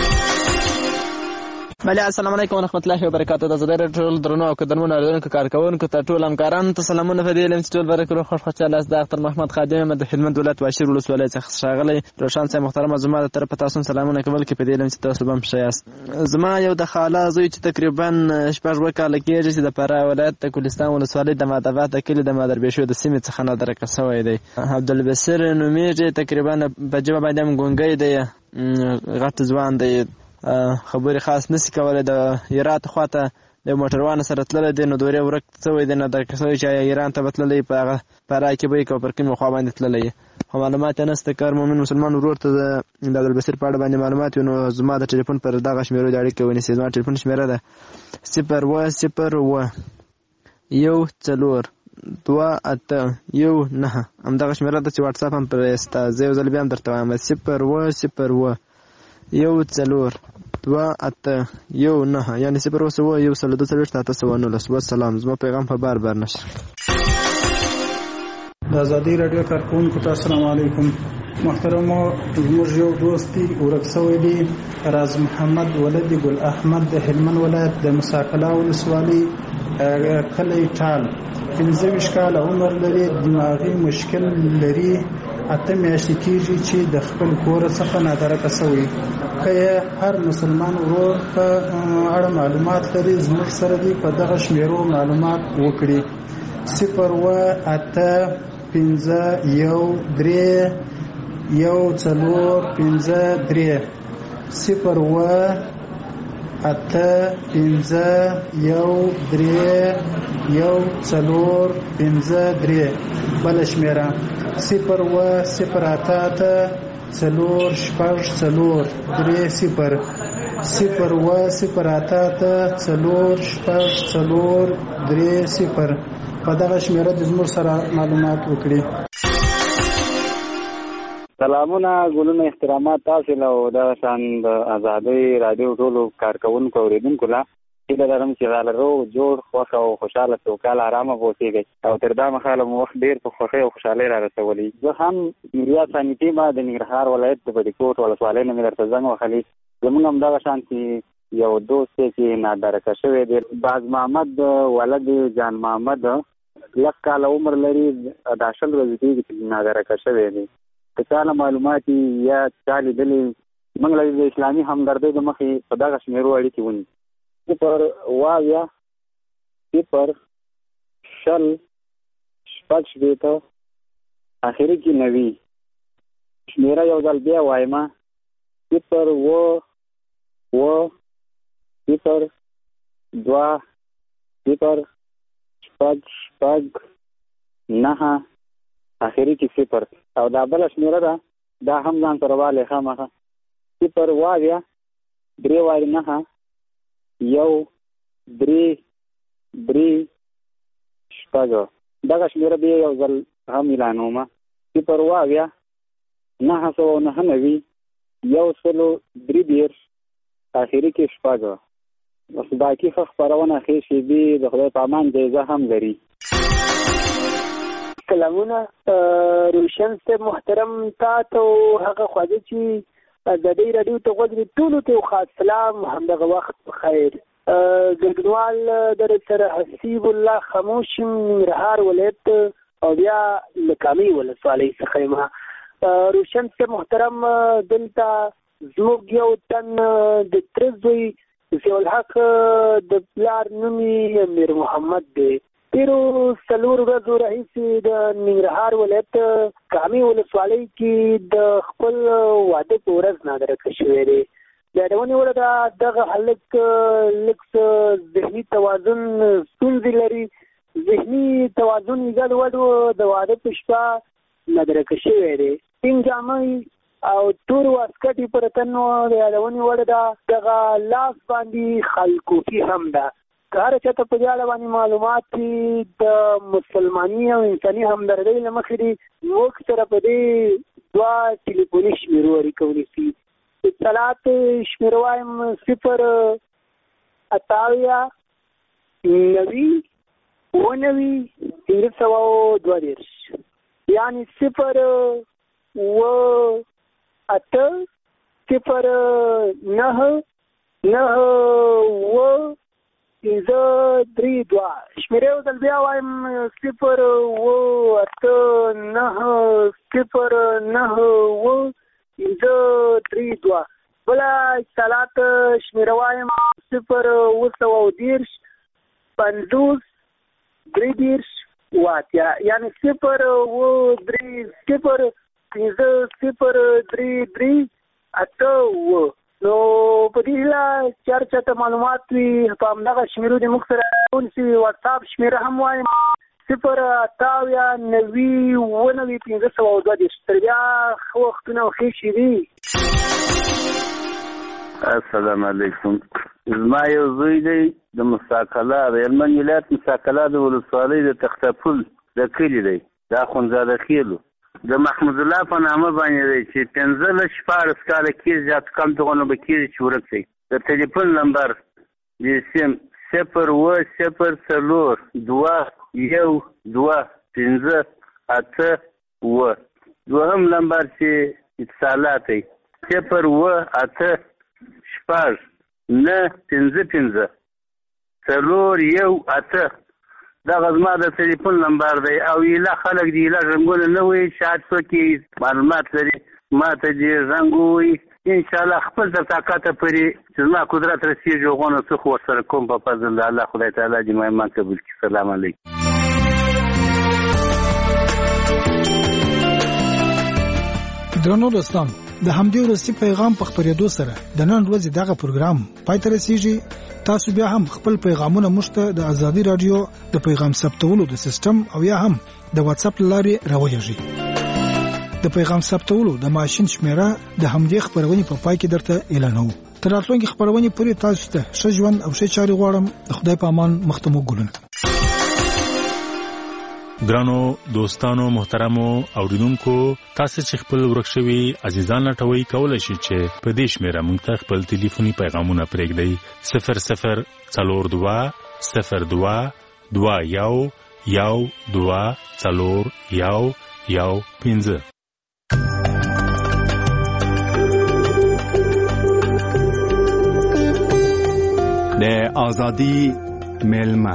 بله السلام علیکم ورحمت الله وبرکاته. د زړه ټول درنو او قدرمنو اورېدونکو کارکوونکو ته ټول همکارانو ته سلامونه. په دې علم چې ټول برکړو خوش خوشاله است. د اختر محمد خادم د هلمند ولایت واشیر ولسوالۍ څخه ښاغلی روشن صاحب محترمه زما د طرفه تاسو سلامونه کول کې په دې علم چې تاسو به هم ښه یاست. زما یو د خاله زوی چې تقریبا شپږ اووه کاله کېږي چې د فراه ولایت د کوهستان ولسوالۍ د ماداباد د کلي د مادربېشو د سیمې څخه نادرکه شوی دی. عبدالبصیر نومیږي. تقریبا په ژبه باندې هم ګونګی دی. غټ ځوان دی. خبرې خاص نسی کولی. د هرات خواته د موټروان سره تللی دی نو دورې ورک شوی دی. نادرکه شوی چې ایران ته به تللی په هغه فراه کې به یې که پر کومې خوا باندې تللی خو معلومات یې نشته. که هر مؤمن مسلمان ورور ته د عبدالبصیر په اړه باندې معلومات وي نو زما د ټلیفون پر دغه شمېرو د اړیکې ونیسي. زما ټلیفون شمېره ده صفر اووه صفر اووه یو څلور دوه اته یو نهه. همدغه شمېره ده چې واټساپ هم پرې سته. زه یو ځل بیا هم درته وایم صفر اووه صفر اووه یو څلور دوه اته یو نهه یعنې صفر اووه سوه یو سل دوه څلوېښت اته سوه نولس. وسلام. زما پیغام په بار بار نشر. د ازادي راډیو کارکوونکو ته السلام علیکم. محترمو زموږ یو دوست دی ورک شوی دی راز محمد ولد ګل احمد د هلمند ولایت د مساکلا ولسوالۍ کلی ټال. پنځه ویشت کاله عمر لري. دماغي مشکل لري. اته میاشتې کېږي چې د خپل کور څخه نادرکه شوی. که هر مسلمان ورور په اړه معلومات لري زموږ سره دی په دغه شمېرو معلومات وکړي. صفر اووه اته پنځه یو درې یو څلور پنځه درې. صفر اووه اته پنځه یو درې یو څلور پنځه درې. بله شمېره صفر اووه صفر اته اته څلور شپږ څلور درې صفر. صفر اووه صفر اته اته څلور شپږ څلور درې صفر. په دغه شمېره د زموږ سره معلومات وکړي. سلامونه ګلونه احترامات تاسو له دغه شان د ازادۍ راډیو ټولو کارکوونکو اورېدونکو له هیله لرم چې غاله روغ جوړ خوښ او خوشحاله سوکاله ارامه به اوسېږئ او تر دا مهاله مو وخت ډېر په خوښۍ او خوشحالۍ را رسولی. زه هم نوریا ثانیتي ما د ننګرهار ولایت د بډیکوټ ولسوالۍ نه مې درته زنګ وهلی. زمونږ همدغه شان چې یو دوست دی چې نادرکه شوی دی باز محمد ولد جان محمد لس کاله عمر لري. دا شل ورځې کېږي چې نادرکه شوی دی. که چا له معلومات یا چا لیدلي موږ له د اسلامي همدردۍ د مخې په دغه شمېرو اړیکې ونیسو. صفر اووه اویا صفر شل شپږ شپېته اخري کې نوي. شمېره یو ځل بیا وایمه صفر اووه اووه صفر دوه صفر شپږ شپږ نهه اخري کې صفر. او دا بله شمېره ده دا هم ځان سره والې خامخه صفر اووه اویا درې وارې نهه یو درې درې شپږ. دغه شمېره بیا یو ځل هم اعلانومه صفر اووه اویا نهه سوه نهه نوي یو سلو درې دېرش اخري کې شپږ. بس باقي ښه خپرونه ښې شېبې د خدای په امان جایزه هم لري. سلامونه روشن صاحب محترم تا ته هغه خواږه چې ازادي راډیو ته غوږ ټولو ته خاص سلام همدغه وخت بخیر. ګډونوال در سره حسیب الله خاموش ننګرهار ولایت او بیا لکامي ولسوالۍ څخه یم. روشن صاحب محترم دلته زموږ یو تن د تره زوی ضیاءالحق د پلار نوم یې امیر محمد دی. تیرو څلور ورځو راهیسې د ننګرهار ولایت کامي ولسوالۍ کې د خپل واده په ورځ نادرکه شوی دی. د یادونې وړ ده دغه هلک لږ څه ذهني توازن ستونزې لري. ذهني توازن یې ګډوډ و. د واده په شپه نادرکه شوی دی. سپین جامې او تور واسکټ یې پر تن و. د یادونې وړ ده دغه لاس باندې خلکوفي هم ده. که هر چاته په دې اړه باندې معلومات دي د مسلماني او انساني همدردۍ له مخې دي موږ سره په دې دوه ټلیفوني شمېرو اړیکه ونیسي. اطلاعات شمېره وایم صفر اته اویا نوي اووه نوي پنځه سوه دوه دېرش یعنې صفر اووه اته صفر نهه نهه اووه پنځه درې دوه. شمېرې یو ځل بیا وایم صفر اووه اته نهه صفر نهه اووه پنځه درې دوه. بله اتصالات شمېره وایم صفر اووه سوه او دېرش پنځوس درې دېرش اووه اتیا یعنې صفر اووه درې صفر پنځه صفر درې درې اته اووه. نو په دې هیله چې هر چاته معلومات وي په همدغه شمېرو دې موږ سره ونیسي. واتساپ شمېره هم وایم صفر اته اویا نوي اووه نوي پنځه سوه او دوه دېرش. تر بیا ښه وختونه او ښې شېبې. السلام علیکم. زما یو زوی دی د مستقله د هلمند ولایت مستقله د ولسوالۍ د تختپل د کلي دی. دا خونزاده خیلو د محمود الله په نامه باندې دی چې پنځلس شپاړس کاله کېږي زیات کم دغونه به کېږي چې ورک دی. د ټلیفون نمبر د سیم صفر اووه صفر څلور دوه یو دوه پنځه اته اووه. دوهم نمبر چې اتصالات دی صفر اووه اته شپږ نه پنځه پنځه څلور یو اته. دغه زما د ټلیفون نمبر دی. او ایله خلک د ایله رنګونه نه وایي چې هر څوک یې معلومات لري ما ته دې رنګ ووایي. انشاءالله خپل تر طاقته پورې چې زما قدرت رسېږي هغونه څه خو ورسره کوم په فضل د الله. خدای تعالی دې ما ایمان قبول کړي. سلام علیکم. درنو دوستان د همدې وروستي پیغام په خپرېدو سره د نن ورځې دغه پروګرام پای ته رسیږي. تاسو بیا هم خپل پیغامونه موږ ته د ازادي رادیو د پیغام ثبتولو د سیستم او یا هم د واتس اپ لارې راولېږئ. د پیغام ثبتولو د ماشین شمیره د همدې خبرونې په پای کې درته اعلانوم. تر راتلونکي خبرونې پورې تاسو ته ښه ژوند او ښه چارې غواړم. د خدای په امان مختمو ګلونه. ګرانو دوستانو محترمو اوریدونکو تاسو چې خپل ورکشوي عزیزان لټوي کولای شئ چې په دې شمیره مونږ ته خپل ټلیفوني پیغامونه پرېږدئ. صفر صفر څلور دوه صفر دوه دوه یو یو دوه څلور یو یو پنځه. د ازادي ملما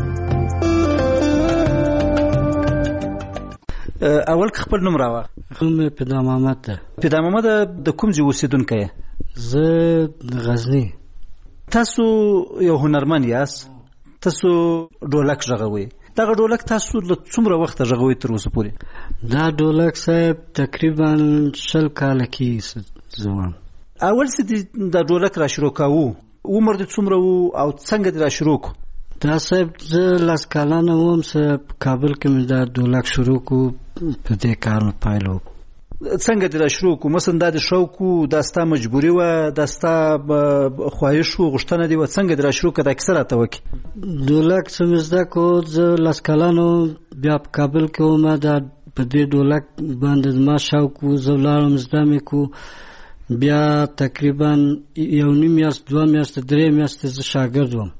اول خپل نوم راوه. نوم پیدا محمد ده. پیدا محمد د کوم ځای اوسیدونکی یې؟ زه د غزنی. تاسو یو هنرمند یاست. تاسو ډولک غږوئ. دغه ډولک تاسو له څومره وخته غږوئ تر اوسه پورې؟ دا ډولک صاحب تقریبا شل کاله کې زوم. اول څه د ډولک را شروع کاوه عمر دې څومره وو او څنګه دې را شروع کو؟ دا صاحب زه لاس کالانه وم چې په کابل کې مې دا ډولک شروع کو په دې کار مې پیل وکړ. څنګه دې را شروع کو؟ مثلا دا د شوق وو دا ستا مجبوري وه دا ستا خواهش وو غوښتنه دې وه څنګه دې را شروع کړه دا کیسه راته وکړي. ډولک چې مې زده کړو زه لاس کالانه بیا په کابل کې وم دا په دې ډولک باندې زما شوق وو زه ولاړم زده مې کو بیا تقریبا یو نیم میاشت دوه میاشتې درې میاشتې زه شاګرد وم.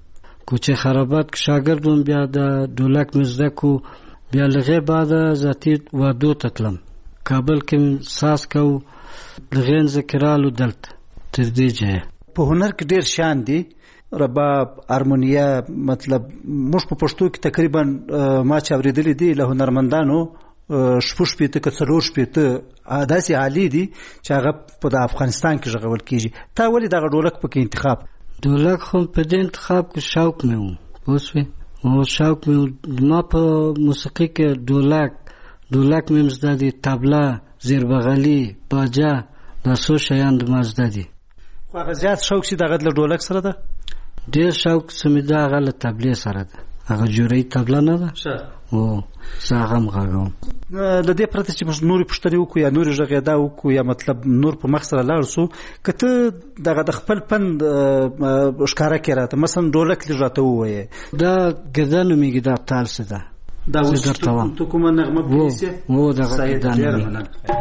کوچه خرابات کې شاګرد وم بیا د ډولک مې زده کو بیا له هغې بعده ذاتي وادو ته تلم کابل کې ساز کوو له هغې نه زه کې رالو دلته تر دې ځایه په هنر کې ډېر شیان دي رباب هارمونیه مطلب موږ په پښتو کې تقریبا ما چې اورېدلي دي له هنرمندانو شپږ شپېته که څلور شپېته داسې عالي دي چې هغه په د افغانستان کې غږول کېږي تا ولې دغه ډولک پکې انتخاب ډولک خو په دې انتخاب کې شوق مې و پوه شوې او شوق مې ما په موسیقي کې ډولک ډولک مې هم زده دي طبله زیربغلي باجه دا څو شیان ما زده دي خو هغه زیات شوق چې دغه له ډولک سره ده ډېر شوق چې مې ده هغه له طبلې سره ده هغه جوړی طبله نه ده او زه هغه هم غږوم له دې پرته چې موږ نورې پوښتنې وکړو یا نورې غږېدا وکړو یا مطلب نور په مخ سره لاړ شو که ته دغه د خپل پند ښکاره کړې راته مثلا ډولک لږ راته ووایې دا ګرده نومېږي دا تال څه ده دا اوس ته کومه نغمه پولیسې و دغه ګرده نومېږي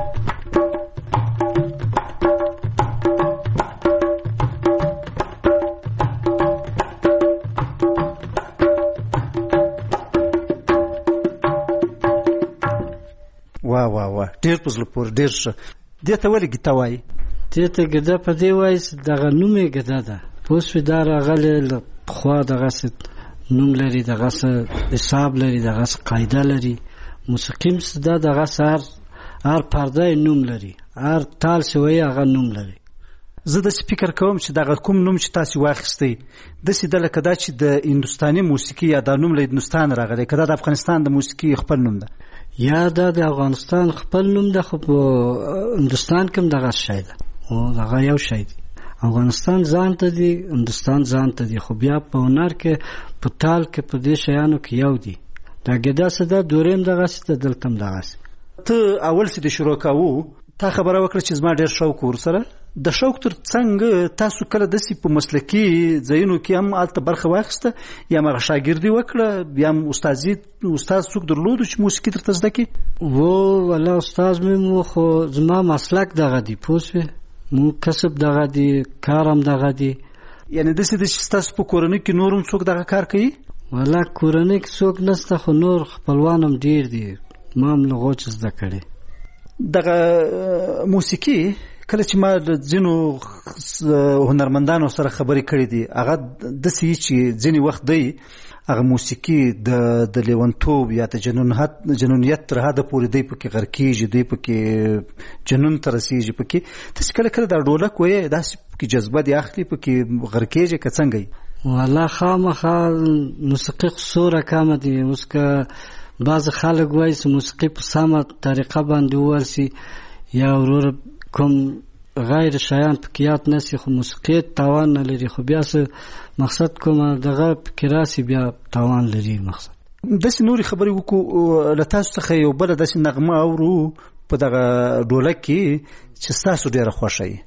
واه واه واه ډېر په زړه پورې ډېر ښه دې ته ولې ګیته وایي دې ته ګده په دې وایي چې دغه نوم یې ګده ده پوه شوې دا راغلی له پخوا دغسې نوم لري دغسې حساب لري دغسې قاعده لري موسیقي هم دا دغسې هر هر پرده یې نوم لري هر تال چې وایي هغه نوم لري زه داسې فکر کوم چې دغه کوم نوم چې تاسې واخیستی داسې ده لکه دا چې د هندوستاني موسیقي یا دا نوم له هندوستان راغلی که دا د افغانستان د موسیقي خپل نوم ده یا دا د افغانستان خپل نوم ده خو په هندوستان کې هم دغه شی ده او دغه یو شی دی افغانستان ځان ته دی هندوستان ځان ته دی خو بیا په هنر کې په تال کې په دې شیانو کې یو دی دا ګیده څه ده دورې هم دغسې ده دلته هم دغسې ته اول چې د شروع کوو تا خبره وکړه چې زما ډېر شوق ورسره د شوق تر څنګ تاسو کله داسې په مسلکي ځایونو کې هم هلته برخه واخیسته یا هم هغه شاګردي وکړه بیا هم استازي استاد څوک درلودو چې موسیقي درته زده کړي و والله استاد مې مو خو زما مسلک دغه دی پوه شوې مو کسب دغه دی کار هم دغه دی یعنې داسې ده چې ستاسو په کورنۍ کې نور هم څوک دغه کار کوي والله کورنۍ کې څوک نشته خو نور خپلوان هم ډېر دي ما هم له غوچ زده کړې دغه موسیقي کله چې ما د ځینو هنرمندانو سره خبرې کړې دي هغه داسې وي چې ځینې وخت دی هغه موسیقي د د لیونتوب یا د جنونیت تر حده پورې دی پکې غر کېږي دی پکې جنون ته رسېږي پکې تاسې کله کله دا ډولک وایې داسې پکې جذبه دې اخلي پکې غر کېږي که څنګه یي والله خامخا موسیقي خو څو رقمه دي اوس که بعضې خلک وایي چې موسیقي په سمه طریقه باندې وویل سي یا وروره کوم غیر شیان پکې یاد نه سي خو موسیقي تاوان نه لري خو بیا څه مقصد کومه دغه پکې راسي بیا تاوان لري مقصد داسې نورې خبرې وکړو له تاسو څخه یو بله داسې نغمه اورو په دغه ډولک کې چې ستاسو ډېره خوښه وي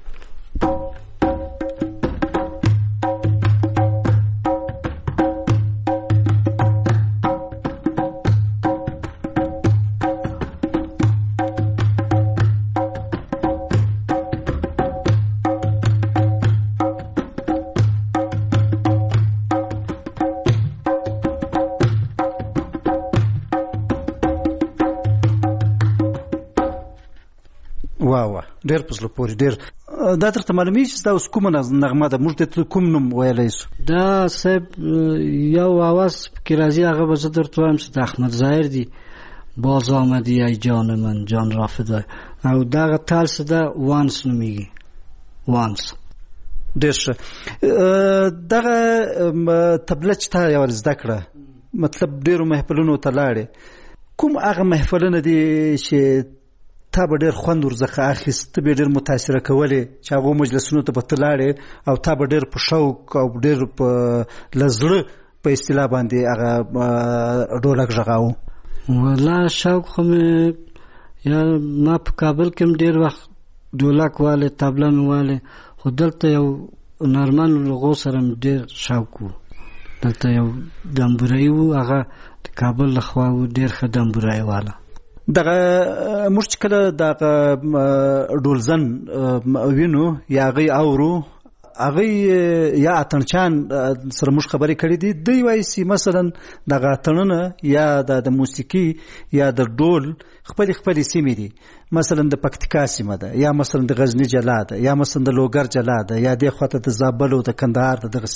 ډېر په زړه پورې ډېر دا درته معلومیږي چې دا اوس کومه نغمه ده موږ دې کوم نوم ویلی سو دا صاحب یو اواز پکې راځي هغه به زه درته وایم چې د احمد ظاهر دی باز آمدی ای جان من جان را فدای او دغه تال څه ده وانس نومیږي وانس ډېر ښه دغه طبله چې تا یوه زده کړه مطلب ډېرو محفلونو ته لاړې کوم هغه محفلونه دي چې تا به ډېر خوند ورڅخه اخیست ته به ډېر متاثره کولې چې هغو مجلسونو ته به ته لاړې او تا به ډېر په شوق او ډېر په له زړه په اصطلاح باندې هغه ډولک غږاوه والله شوق خو مې یا ما په کابل کې هم ډېر وخت ډولک والې طبله مې والې خو دلته یو نارمل لغو سره مې ډېر شوق و دلته یو دمبورایي و هغه د کابل له خوا و ډېر ښه دمبورایي واله دغه موږ چې کله دغه ډولزن وینو یا هغې اورو هغه یا اتنچان سره موږ خبرې کړې دي دوی وایي چې مثلا دغه اتنونه یا د موسیقي یا د ډول خپل خپل سیمې دي مثلا د پکتیکا سیمه ده یا مثلا د غزنی جلا ده یا مثلا د لوګر جلا ده یا د خواته د زابل او د کندهار ده دغه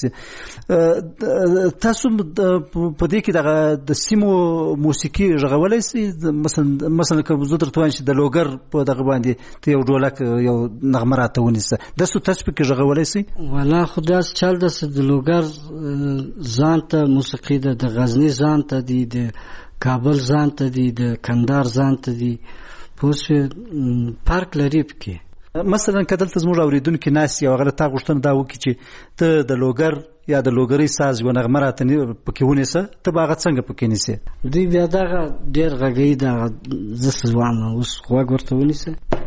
تاسو په دې کې دغه د سیمو موسیقي ژغولای سي مثلا مثلا که زه درته وایم چې د لوګر په دغه باندې ته یو ډولک یو نغمه راته ونیسه داسې تاسو پکې ژغولای سي والله خدا چل د لوګر ځان ته موسیقي ده د غزنی ځان ته دي د کابل ځان ته دي د کندهار ځان ته دي پوس پارک لري پکې مثلا کدل ته زموږ اوریدونکو ناس یو غلط غوښتنه دا وکړي چې ته د لوګر یا د لوګري ساز یو نغمه راته پکې ونیسه ته به هغه څنګه پکې نیسې دوی بیا دغه ډېر غږی دغه زه ځوان اوس غوږ ورته ونیسه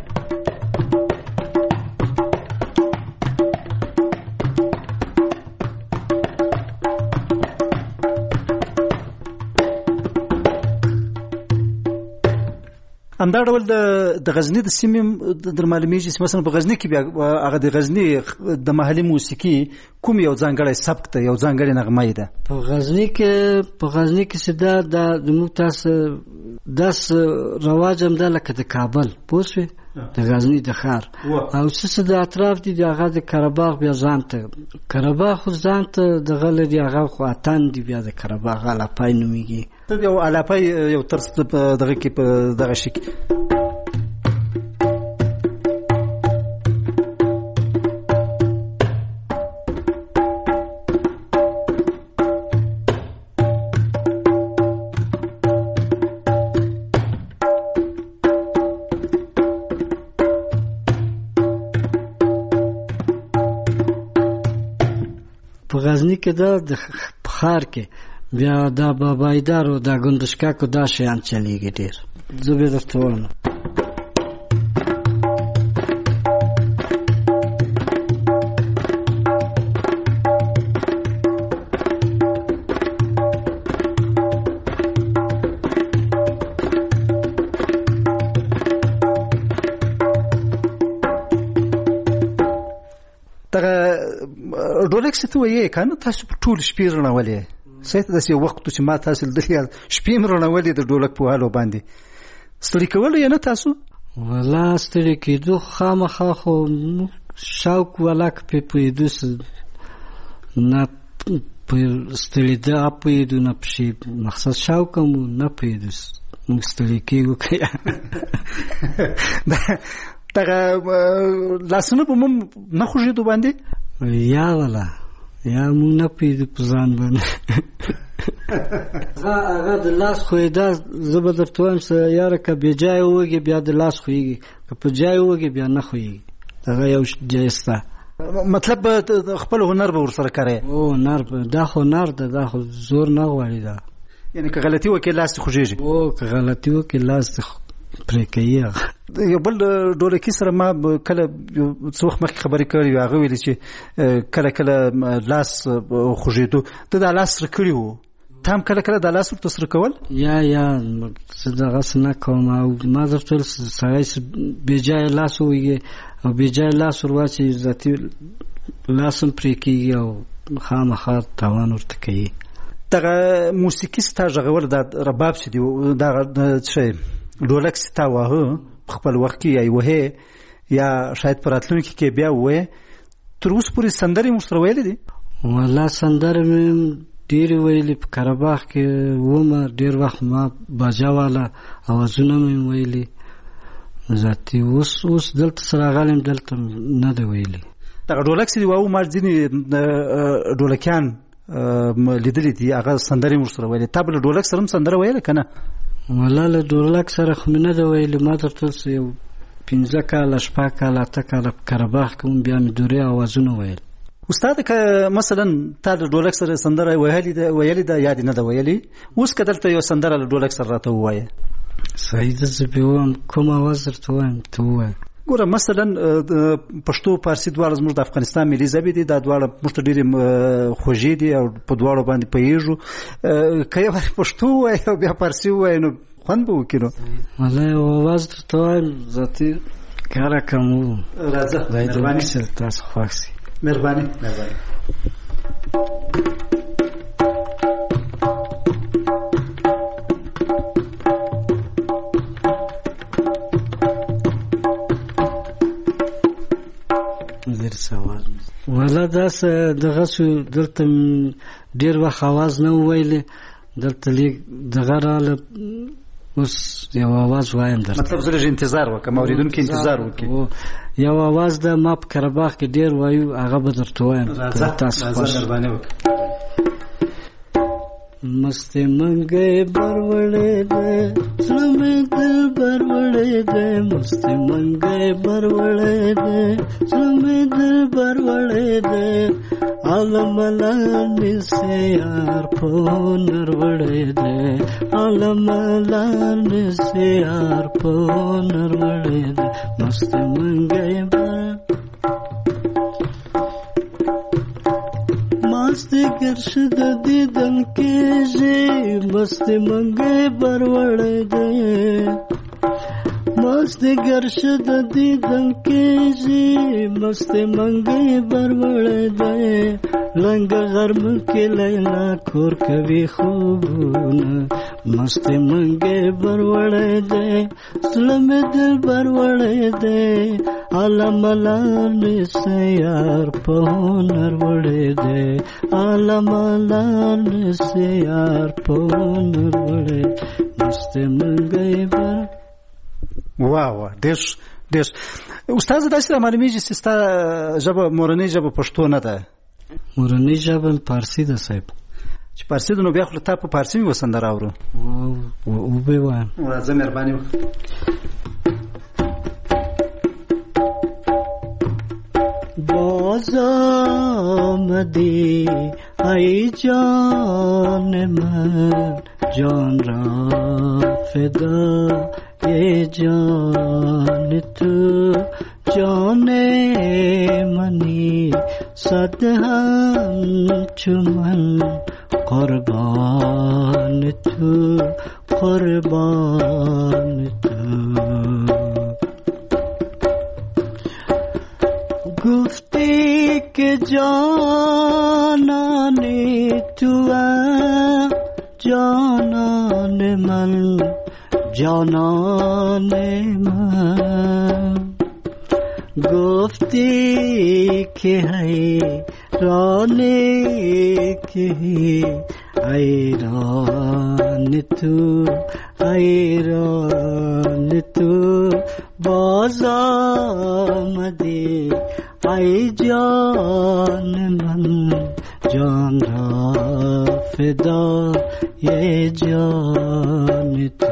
همدا ډول د د غزنی د سیمې در معلومیږي چې مثلا په غزنی کې بیا هغه د غزنی د محلي موسیقي کوم یو ځانګړی سبک ته یو ځانګړی نغمه ده په غزنی کې په غزنی کې سدا د موږ تاسو داس رواج هم ده لکه د کابل پوسوي د غزنی د ښار او څه د اطراف دي هغه د قرهباغ بیا ځان ته قرهباغ خو ځان ته د غل دی هغه خو اتن دی بیا د قرهباغ الاپای نومیږي ته یو الاپای یو ترس دغه کې په دغه شي په غزنی کې دا د ښار کې بیا دا بابایدار او دا ګندشکاکو دا شیان چلیږي ډېر زه به درته وایم ډولک څه ته وایي کنه تاسو په ټول شپې رڼولې سیته داسې وخت چې ما تاسو دلته شپې رڼولې د ډولک په حالو باندې ستړي کول یا نه تاسو ولا ستړي کېدو خامخا خو شوق ولاک په پېدو نه په ستړي دا پېدو نه پشي مقصد شوق مو نه پېدو موږ ستړي کېږو دغه لاسونه په مم نه خوږېدو باندې یا ولا یا مونږ نه پېدو په ځان باندې هغه د لاس خوېدا زه به درته وایم یاره که بې جایه ووږې بیا د لاس خوېږي که په جای ووږې بیا نه خوېږي هغه یو جایسته مطلب خپل هنر به ورسره کوې او هنر دا خو هنر ده دا خو زور نه غواړي دا یعنې که غلطي وکړې لاس دې خوږېږي او که غلطي وکړې لاس دې پرې کوي یو بل ډولکي سره ما کله څه وخت مخکې خبرې کړې وې هغه ویلي چې کله کله لاس خوږېدو ته دا لاس سره کړي وو ته هم کله کله دا لاس ورته سره کول یا یا زه دغسې نه کوم او ما درته ویل سړی بې جایه لاس وویږي او بې جایه لاس ور واچوي ذاتي لاس هم پرې کېږي او خامخا تاوان ورته کوي دغه موسیقي ستا غږول دا رباب چې دي دغه څه ډولک ستا واهه په خپل وخت کې یا یې وهې یا شاید په راتلونکي کې بیا ووایې تر اوسه پورې سندرې مو سره ویلې دي والله سندرې مې ډېرې ویلې په قرهباغ کې ومه ډېر وخت ما باجه واله اوازونه مې ویلې ذاتي اوس اوس دلته سره راغلی یم دلته نه ده ویلې دغه ډولک چې دي واو ما ځینې ډولکیان لیدلي دي هغه سندرې مو سره ویلې تا به له ډولک سره هم سندره ویله که نه والله له ډولک سره خو مې نه ده ویلې ما درته یو پنځه کاله شپږ کاله اته کاله په قرهباغ کې هم بیا مې دورې اوازونه ویل استاد که مثلا تا د ډولک سره سندره ویلې ده ویلې ده یا دې نه ده ویلې اوس که دلته یو سندره له ډولک سره راته ووایه صحیح ده زه به ووایم کوم اواز درته وایم ته ووایه ګوره مثلا پښتو فارسي دواړه زموږ د افغانستان ملي ژبې دي دا دواړه موږ ته ډېرې خوږې دي او په دواړو باندې پوهېږو که یو پښتو ووایې او بیا فارسي ووایې نو خوند به وکړي نو والله یو اواز درته وایم ذاتي کاره کوم راځه مهرباني سره تاسو خوښ سي مهرباني مهرباني. ولا داس دغه شو دلته ډیر وخت आवाज نه ویل دلته لیک دغه رااله اوس یو आवाज وایم درته مطلب زه انتظار وکم اوریدونکو انتظار وکي یو आवाज د ما په کرباخ کې ډیر وایو هغه به درته وایم تاسو خوښ मस्त मंगे बरवड़े दे सुमे दिल बरवड़े दे मस्त मंगे बरवड़े दे सुमे दिल बरवड़े दे आलम लाने से यार फोनर वड़े दे आलम लाने से यार फोनर वड़े दे मस्त मंगे बर मस्त गर्शद दीदन के जे मस्त मंगे बरवड़े दे मस्त गर्शद दीदन के जे मस्त मंगे बरवड़े दे रंग गर्म के लैला खोर कभी खूबून मस्त मंगे बरवड़े दे सुलम दिल बरवड़े दे आलम लाने से यार पहुनर वड़े दे आलम लाने से यार पहुनर वड़े मस्त मंगे बर واو واو ډېر ډېر استاد داسې معلومیږي چې ستا ژبه مورنۍ ژبه پښتو نه ده مورنۍ ژبه فارسی ده صاحب چې فارسی ده نو بیا خو ته په فارسی مې وسندره اورو او به وایم راځه مهرباني وکړه باز آمدی ای جان من جان را فدا ای جان تو جان منی صد هم چمن قربان تو قربان تو گفتی که جانانی تو جانان من جانان من گفتی که حیرانی که حیران تو حیران تو باز آمدی ای جان من جان را فدا ای جان تو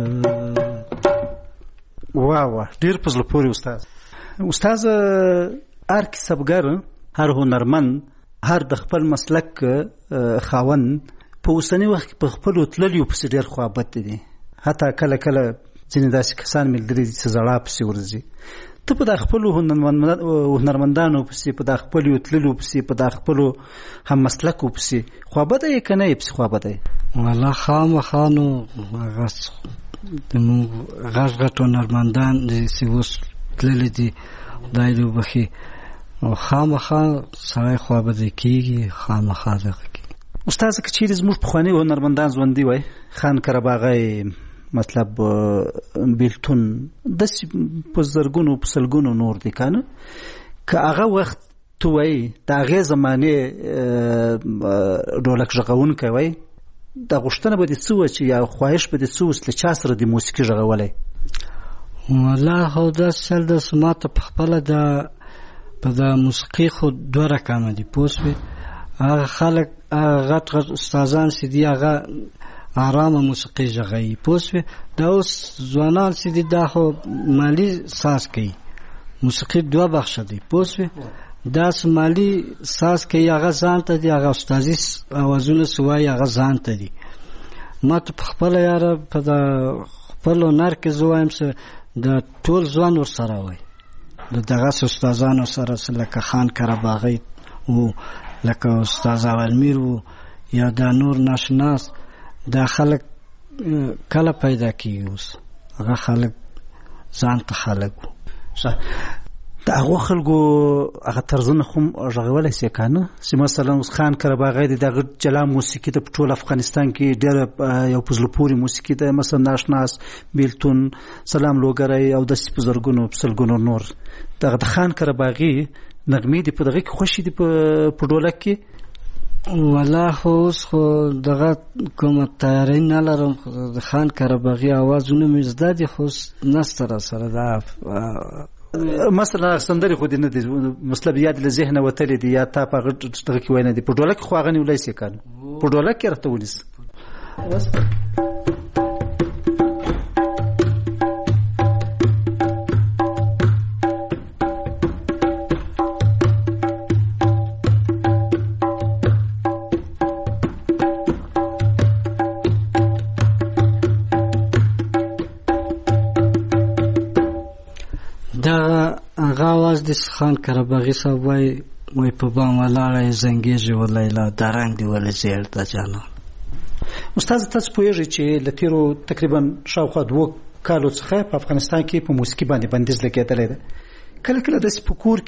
واه واه ډیر په زړه پورې استاد استاد هر کسبګر هر هنرمند هر د خپل مسلک خاون په اوسنی وخت په خپل تللیو په ډیر خوابت دي حتی کله کله ځینې داسې کسان ملګري دي چې زړه پسې ورځي ته په د خپلو هنرمندانو پسې په د خپلو تللو پسې په د خپلو هم مسلکو پسې خوابته یې که نه یې پسې خوابته یې والله خامخا نو هغه زموږ غټ غټ هنرمندان چې اوس تللي دي خدای دې وبخي او خامخا سړی خوابده کېږي خامخا دغه کېږي استاد که چیرې زموږ پخواني هنرمندان ژوندي وای خان قرهباغی مطلب بیلتون داسې په زرګونو په سلګونو نور دي که نه که هغه وخت تو وایي د هغې زمانې ډولک غږونکی وای دا غوښتنه به دې څه وه چې یا خواهش به دې څه وس له چا سره د موسیقي غږولی والله خو داسې چل داسې ما ته په خپله د په د موسیقي خو دوه رقمه دي پوه شوې هغه خلک هغه غټ غټ استادان چې دي هغه آرامه موسیقي غږوي پوه شوې دا اوس ځوانان چې دي دا خو مالي ساز کوي موسیقي دوه بخشه دی پوه شوې داسې مالي ساز کوي هغه ځان ته دي هغه استازي اوازونه چې وایي هغه ځان ته دي ما ته په خپله یاره په د خپل هنر کې زه وایم چې د ټول ځوان ورسره وای د دغسې استادانو سره لکه خان قرهباغی و لکه استاد اولمیر و یا دا نور ناشناس دا خلک کله پیدا کېږي اوس هغه خلک ځان ته خلک و د هغه خلکو هغه طرزونه خو غوړولای شي کنه چې مثلا اوس خان کرباغی د جلا موسیقي د ټول افغانستان کې ډېر یو پزلپوري موسیقي د مثلا ناشناس بیلتون سلام لوګری او د سپزرګونو پسلګونو نور د خان کرباغی نغمې دی په دغه کې خوشي دی په ډولک کې والله خو اوس خو دغه کومه تیاری نه لرم د خان کرباغی اوازونه مې زده دي خو نسته را سره دا مثلا سندري خو دې نه دي مطلب یاد له ذهن وتلې دي یا تا په دغه کې وینې دي په ډولک خو هغه نیولای شي کار په ډولک کې راته ونیس غاواز د خان کرباغی صاحب وای وای په بام ولاړې زنګېږي ولایلا درنګ دی ولې زیر تا جانو استاد تاسو پوهیږئ چې لتیرو تقریبا شاوخوا دوه کالو څخه په افغانستان کې په موسیقي باندې بندیز لګېدلې ده کله کله د سپکور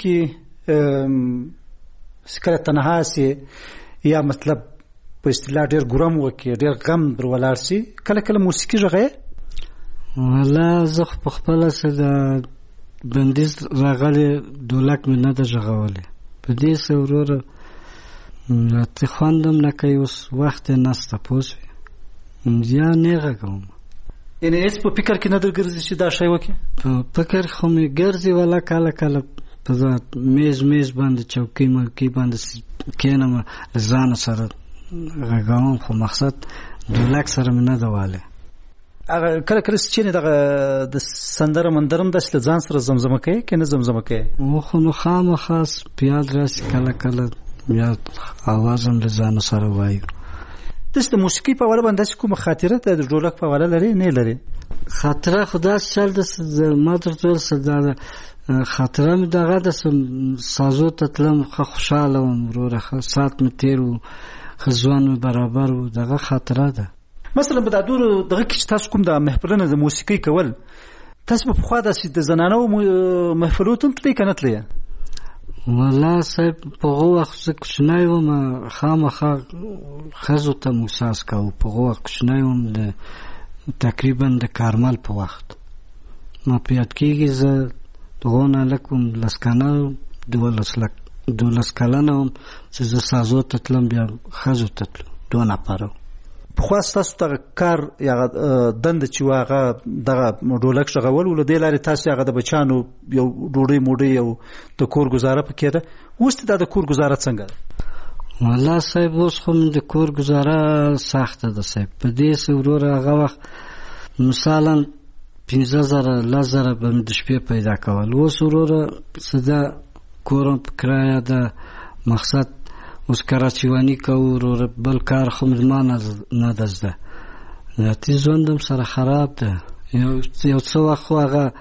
کې سکره تنها سي یا مطلب په اصطلاح ډېر ګرام وکي ډېر غم در ولاړ سي کله کله موسیقي ژغې والله زه په خپل سره بندیز راغلی دولک مې نه ده ژغولی په دې څه وروره راته خواندم نه کوي اوس وخت یې نسته پوه شوې یا نه یې غږوم یعنې هېڅ په فکر کې نه در ګرځي چې دا شی وکړي په فکر خو مې ګرځي ولا کله کله په میز میز باندې چوکۍ موکۍ باندې کښېنم له ځانه سره غږوم خو مقصد دولک سره مې نه ده والی هغه کله کله چې دغه د سندره مندرم د ځان سره زمزمه کوي که نه زمزمه کوي او خو نو خامخا یاد راسي کله کله یا اواز هم د ځان سره وایو داسې د موسیقي په اړه باندې کومه خاطره د ډولک په اړه لري نه لري خاطره خو داسې چل د ما درته ویل څه دا خاطره مې دغه د سازو ته تلم ښه خوشحاله وم وروره ښه ساعت مې تېر و ښه ځوان مې برابر و دغه خاطره ده مثلا په دا دور دغه کې تاسو کوم د محفلونو د موسیقي کول تاسو په خوا داسې د زنانو محفلو ته تلئ که نه تلئ والله صاحب په هغه وخت زه کوچنی وم خامخا ښځو ته مو احساس کوو په هغه وخت کوچنی وم د تقریبا د کارمل په وخت ما په یاد کېږي زه د هغو نه لږ وم لس کاله دولس کلنه وم چې زه سازو ته تلم بیا ښځو ته تلو دوه نفره پخوا ستاسو دغه کار یا دنده چې وه هغه دغه ډولک غږول و له دې لارې تاسو هغه د بچیانو یو ډوډۍ موډۍ او د کور ګزاره پکې ده اوس دا د کور ګزاره څنګه ده والله صاحب اوس خو د کور ګزاره سخته ده صاحب په دې څه وروره هغه وخت مثلا پنځه زره لس زره به مې د شپې پیدا کول اوس وروره څه ده کور هم په کرایه ده مقصد اوس کراچیواني کوو وروره بل کار خو مې ما نه ده زده ذاتي ژوند هم سره خراب ده یو څه وخت خو هغه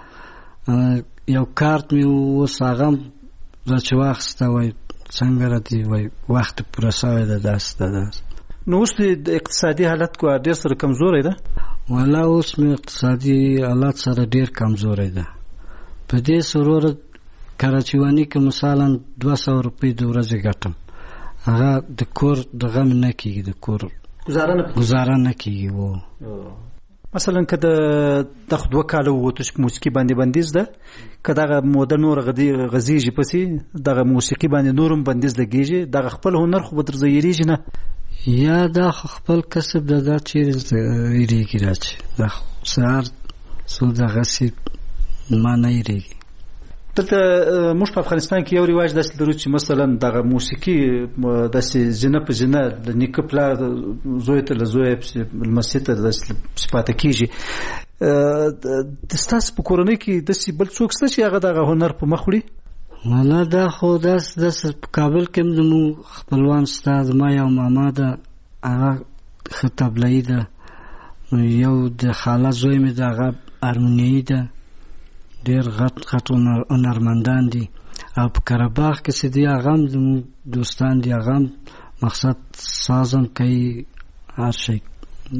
یو کارت مې اوس هغه هم راچې واخیسته وایي څنګه راته وایي وخت پوره سوی ده داسې ده داسې نو اوس د اقتصادي حالت کو ډېر سره کمزوری ده والله اوس مې اقتصادي حالت سره ډېر کمزوری ده په دې څه وروره کراچیواني کې مثلا دوه سوه روپۍ د ورځې ګټم هغه د کور دغه مې نه کېږي د کور ګزاره نه کېږي و مثلا که د دوه کاله ووتو چې په موسیقي باندې بندیز ده که دغه موده نور غځېږي پسې دغه موسیقي باندې نور هم بندیز لګېږي دغه خپل هنر خو به در ځایېږي نه یا دا خو خپل کسب ده دا چېرې هېرېږي را چې دا سهار څو دغسې ما نه هېرېږي دلته موږ په افغانستان کې یو رواج داسې لرو چې مثلا دغه موسیقي داسې زینه په زینه د نیکه پلار زوی ته له زویه پسې لمسۍ ته داسې پسې پاته کېږي ستاسو په کورنۍ کې داسې بل څوک شته چې هغه دغه هنر په مخ وړي والله دا خو داسې داسې په کابل کې هم زموږ خپلوان شته زما یو ماما ده هغه ښه طبلایي ده یو د خاله زوی مې ده هغه هارمونیایي ده ډېر غټ غټ هنرمندان دي او په قره باغ کې چې دي هغه هم زموږ دوستان دي هغه هم مقصد ساز هم کوي هر شی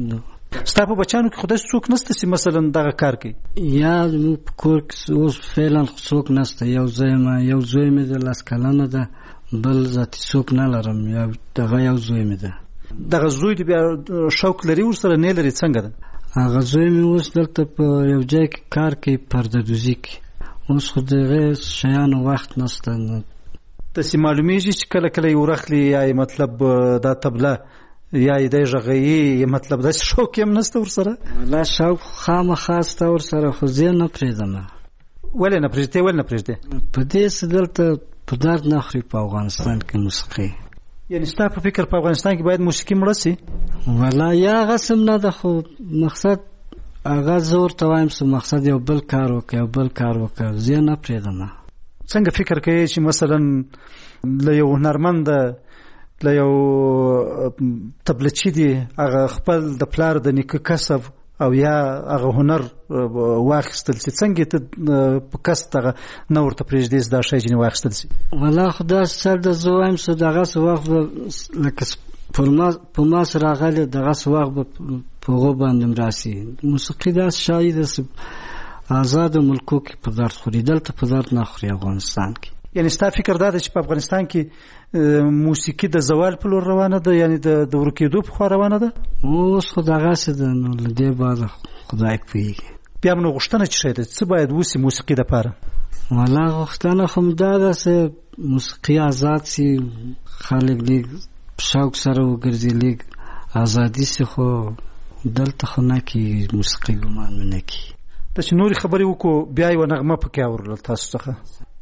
ستا په بچانو کې خدای څوک نشته چې مثلا دغه کار کوي؟ یا زموږ په کور کې اوس فعلا څوک نشته. یو زوی مې یو زوی مې د لس کلنه ده، بل ذاتي څوک نه لرم. یا دغه یو زوی مې ده. دغه زوی دې بیا شوق لري ورسره نه لري؟ څنګه ده؟ هغه زوی مې اوس دلته په یو ځای کې کار کوي، پرده دوزي کې. اوس خو دغه شیانو وخت نشته. داسې معلومیږي چې کله کله یې ورخلي یا مطلب دا تبله یا یې دی غږوي، مطلب داسې شوق یې هم نشته ورسره؟ والله شوق خامخا شته ورسره، خو زه نه پرېږدم. ولې نه پرېږدې؟ ولې نه پرېږدې؟ په دې څه دلته په درد نه خوري په افغانستان کې موسیقي. یعنې ستا په فکر په افغانستان کې باید موسیقي مړه سي؟ والله یا هغه سم نه ده، خو مقصد هغه زه ورته وایم چې مقصد یو بل کار وکړه، یو بل کار وکړه. زه نه پرېږدم. څنګه فکر کوي چې مثلا له یو هنرمنده له یو تبلچي دی هغه خپل د پلار د نیکه کسب او یا هغه هنر واخیستل چې څنګه ته په کس دغه نه ورته پرېږدې دا شی ځینې واخیستل سي؟ والله خو داسې سر ده، زه وایم چې دغسې وخت به لکه په ما سره راغلی دغسې وخت به په هغو باندې م راسي. موسیقي داسې شی ده چې آزادو ملکو کې په درد خوري، دلته په درد نه خوري افغانستان کې. یعنی ستا فکر دا ده چې په افغانستان کې موسیقي د زوال په لور روانه ده، یعنی د ورکېدو په خوا روانه ده؟ اوس خو دغسې ده، نو له دې بعده خدای پوهېږي. بیا هم نو غوښتنه چې شی ده څه باید وسي موسیقي دپاره؟ والله غوښتنه خو م دا ده چې موسیقي آزاد سي، خلک لږ په شوق سره وګرځي، لږ ازادي سي. خو دلته خو نه کېږي، موسیقي ګمان مې نه کېږي. ته چې نورې خبرې وکړو بیا یوه نغمه پکې اورله تاسو څخه.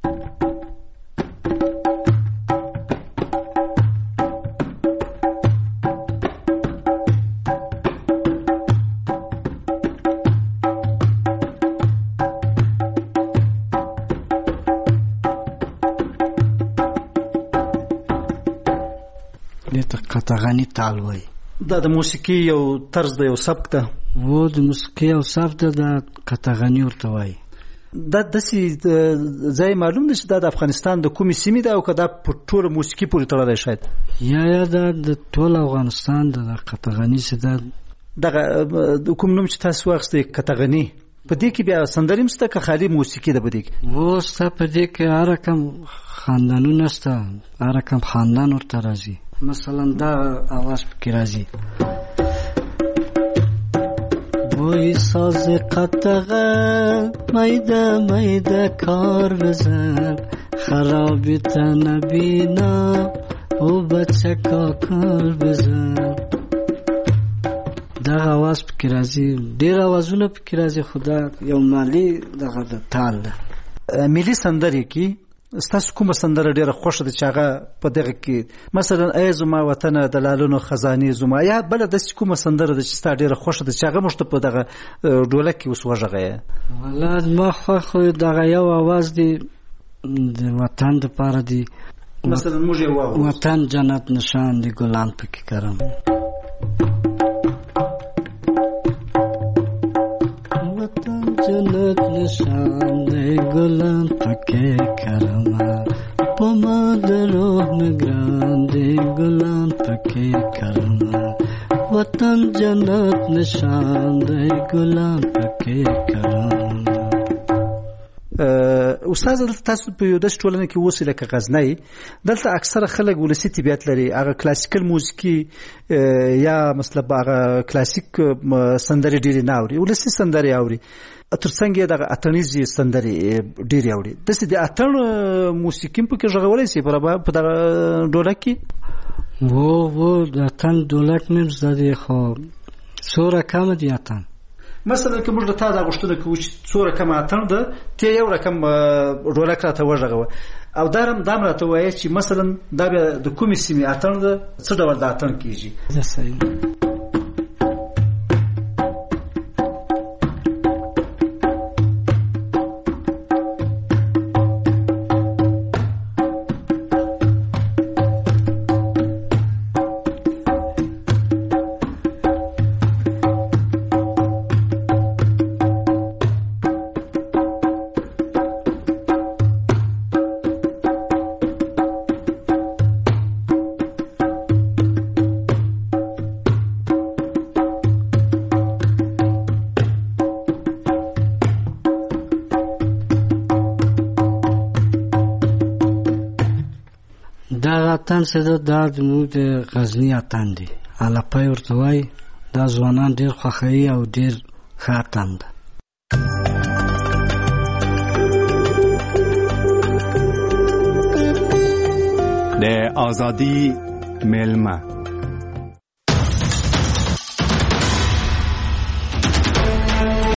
دې ته قطغني تال وایي. دا د موسیقي یو طرز ده، یو سبک ده. و د موسیقي یو سبک ده، د قطغني ورته وایي. دا داسې ځای معلوم ده چې دا د افغانستان د کومې سیمې ده او که دا په ټوله موسیقي پورې تړلی شاید؟ یا یا دا د ټول افغانستان ده. د قطغني چې ده دغه کوم نوم چې تاسو واخیستی قطغني، په دې کې بیا سندرې هم شته که خالي موسیقي ده په دې کې؟ و ستا په دې کې هر رقم خاندانونه شته، هر رقم خاندان ورته راځي. مثلا دا آواز پکې راځي: بوی ساز قطغه میده میده کار بزن، خرابی تنبینا او بچه کا کار بزن. دغه آواز پکې راځي، ډېر آوازونه پکې راځي. خو دا یو مالي دغه د تال ده. ملي سندرې کې ستاسو کومه سندره ډېره خوښه ده چې هغه په دغه کې مثلا ای زما وطنه د لالونو خزانې زما، یا بله داسې کومه سندره ده چې ستا ډېره خوښه ده چې هغه موږ ته په دغه ډولک کې اوس وغږوې؟ والله زما خوښ دغه یو آواز دی د وطن دپاره دی. مثلا موږ یې واورو: وطن جنت نشان دی ګلان پکې کرم. وطن جنت نشان دی ګلان پکې کرما، پما د روح نگران دی ګلان پکې کرما. وطن جنت نشان دی ګلان پکې کرما. استاد دلته تاسو په یو داسې ټولنه کې اوسئ لکه غزنی، دلته اکثره خلک ولسي طبیعت لري، هغه کلاسیکل موسیقي یا مثلا هغه کلاسیک سندرې ډېرې نه اوري، ولسي سندرې اوري. تر څنګ یې دغه اتڼیزې سندرې ډېرې اوري. داسې د اتڼ موسیقي هم پکې غږولی سي په دغه ډولک کې؟ و و د اتڼ ډولک مې هم زده دی، خو څو رقمه دی اتڼ. مثلا که موږ د تا دا غوښتنه کوو چې څو رقم اتڼ ده، ته یو رقم ډولک راته وغږوه، او دا هم دا هم راته ووایه چې مثلا دا بیا د کومې سیمې اتڼ ده، څه ډول د اتڼ کېږي. صحیح. دا اتن څه ده دا زموږ د غزني اتن دی الاپی ورته وایي دا ځوانان ډېر خوښوي او ډېر ښه اتن ده. د ازادي میلمه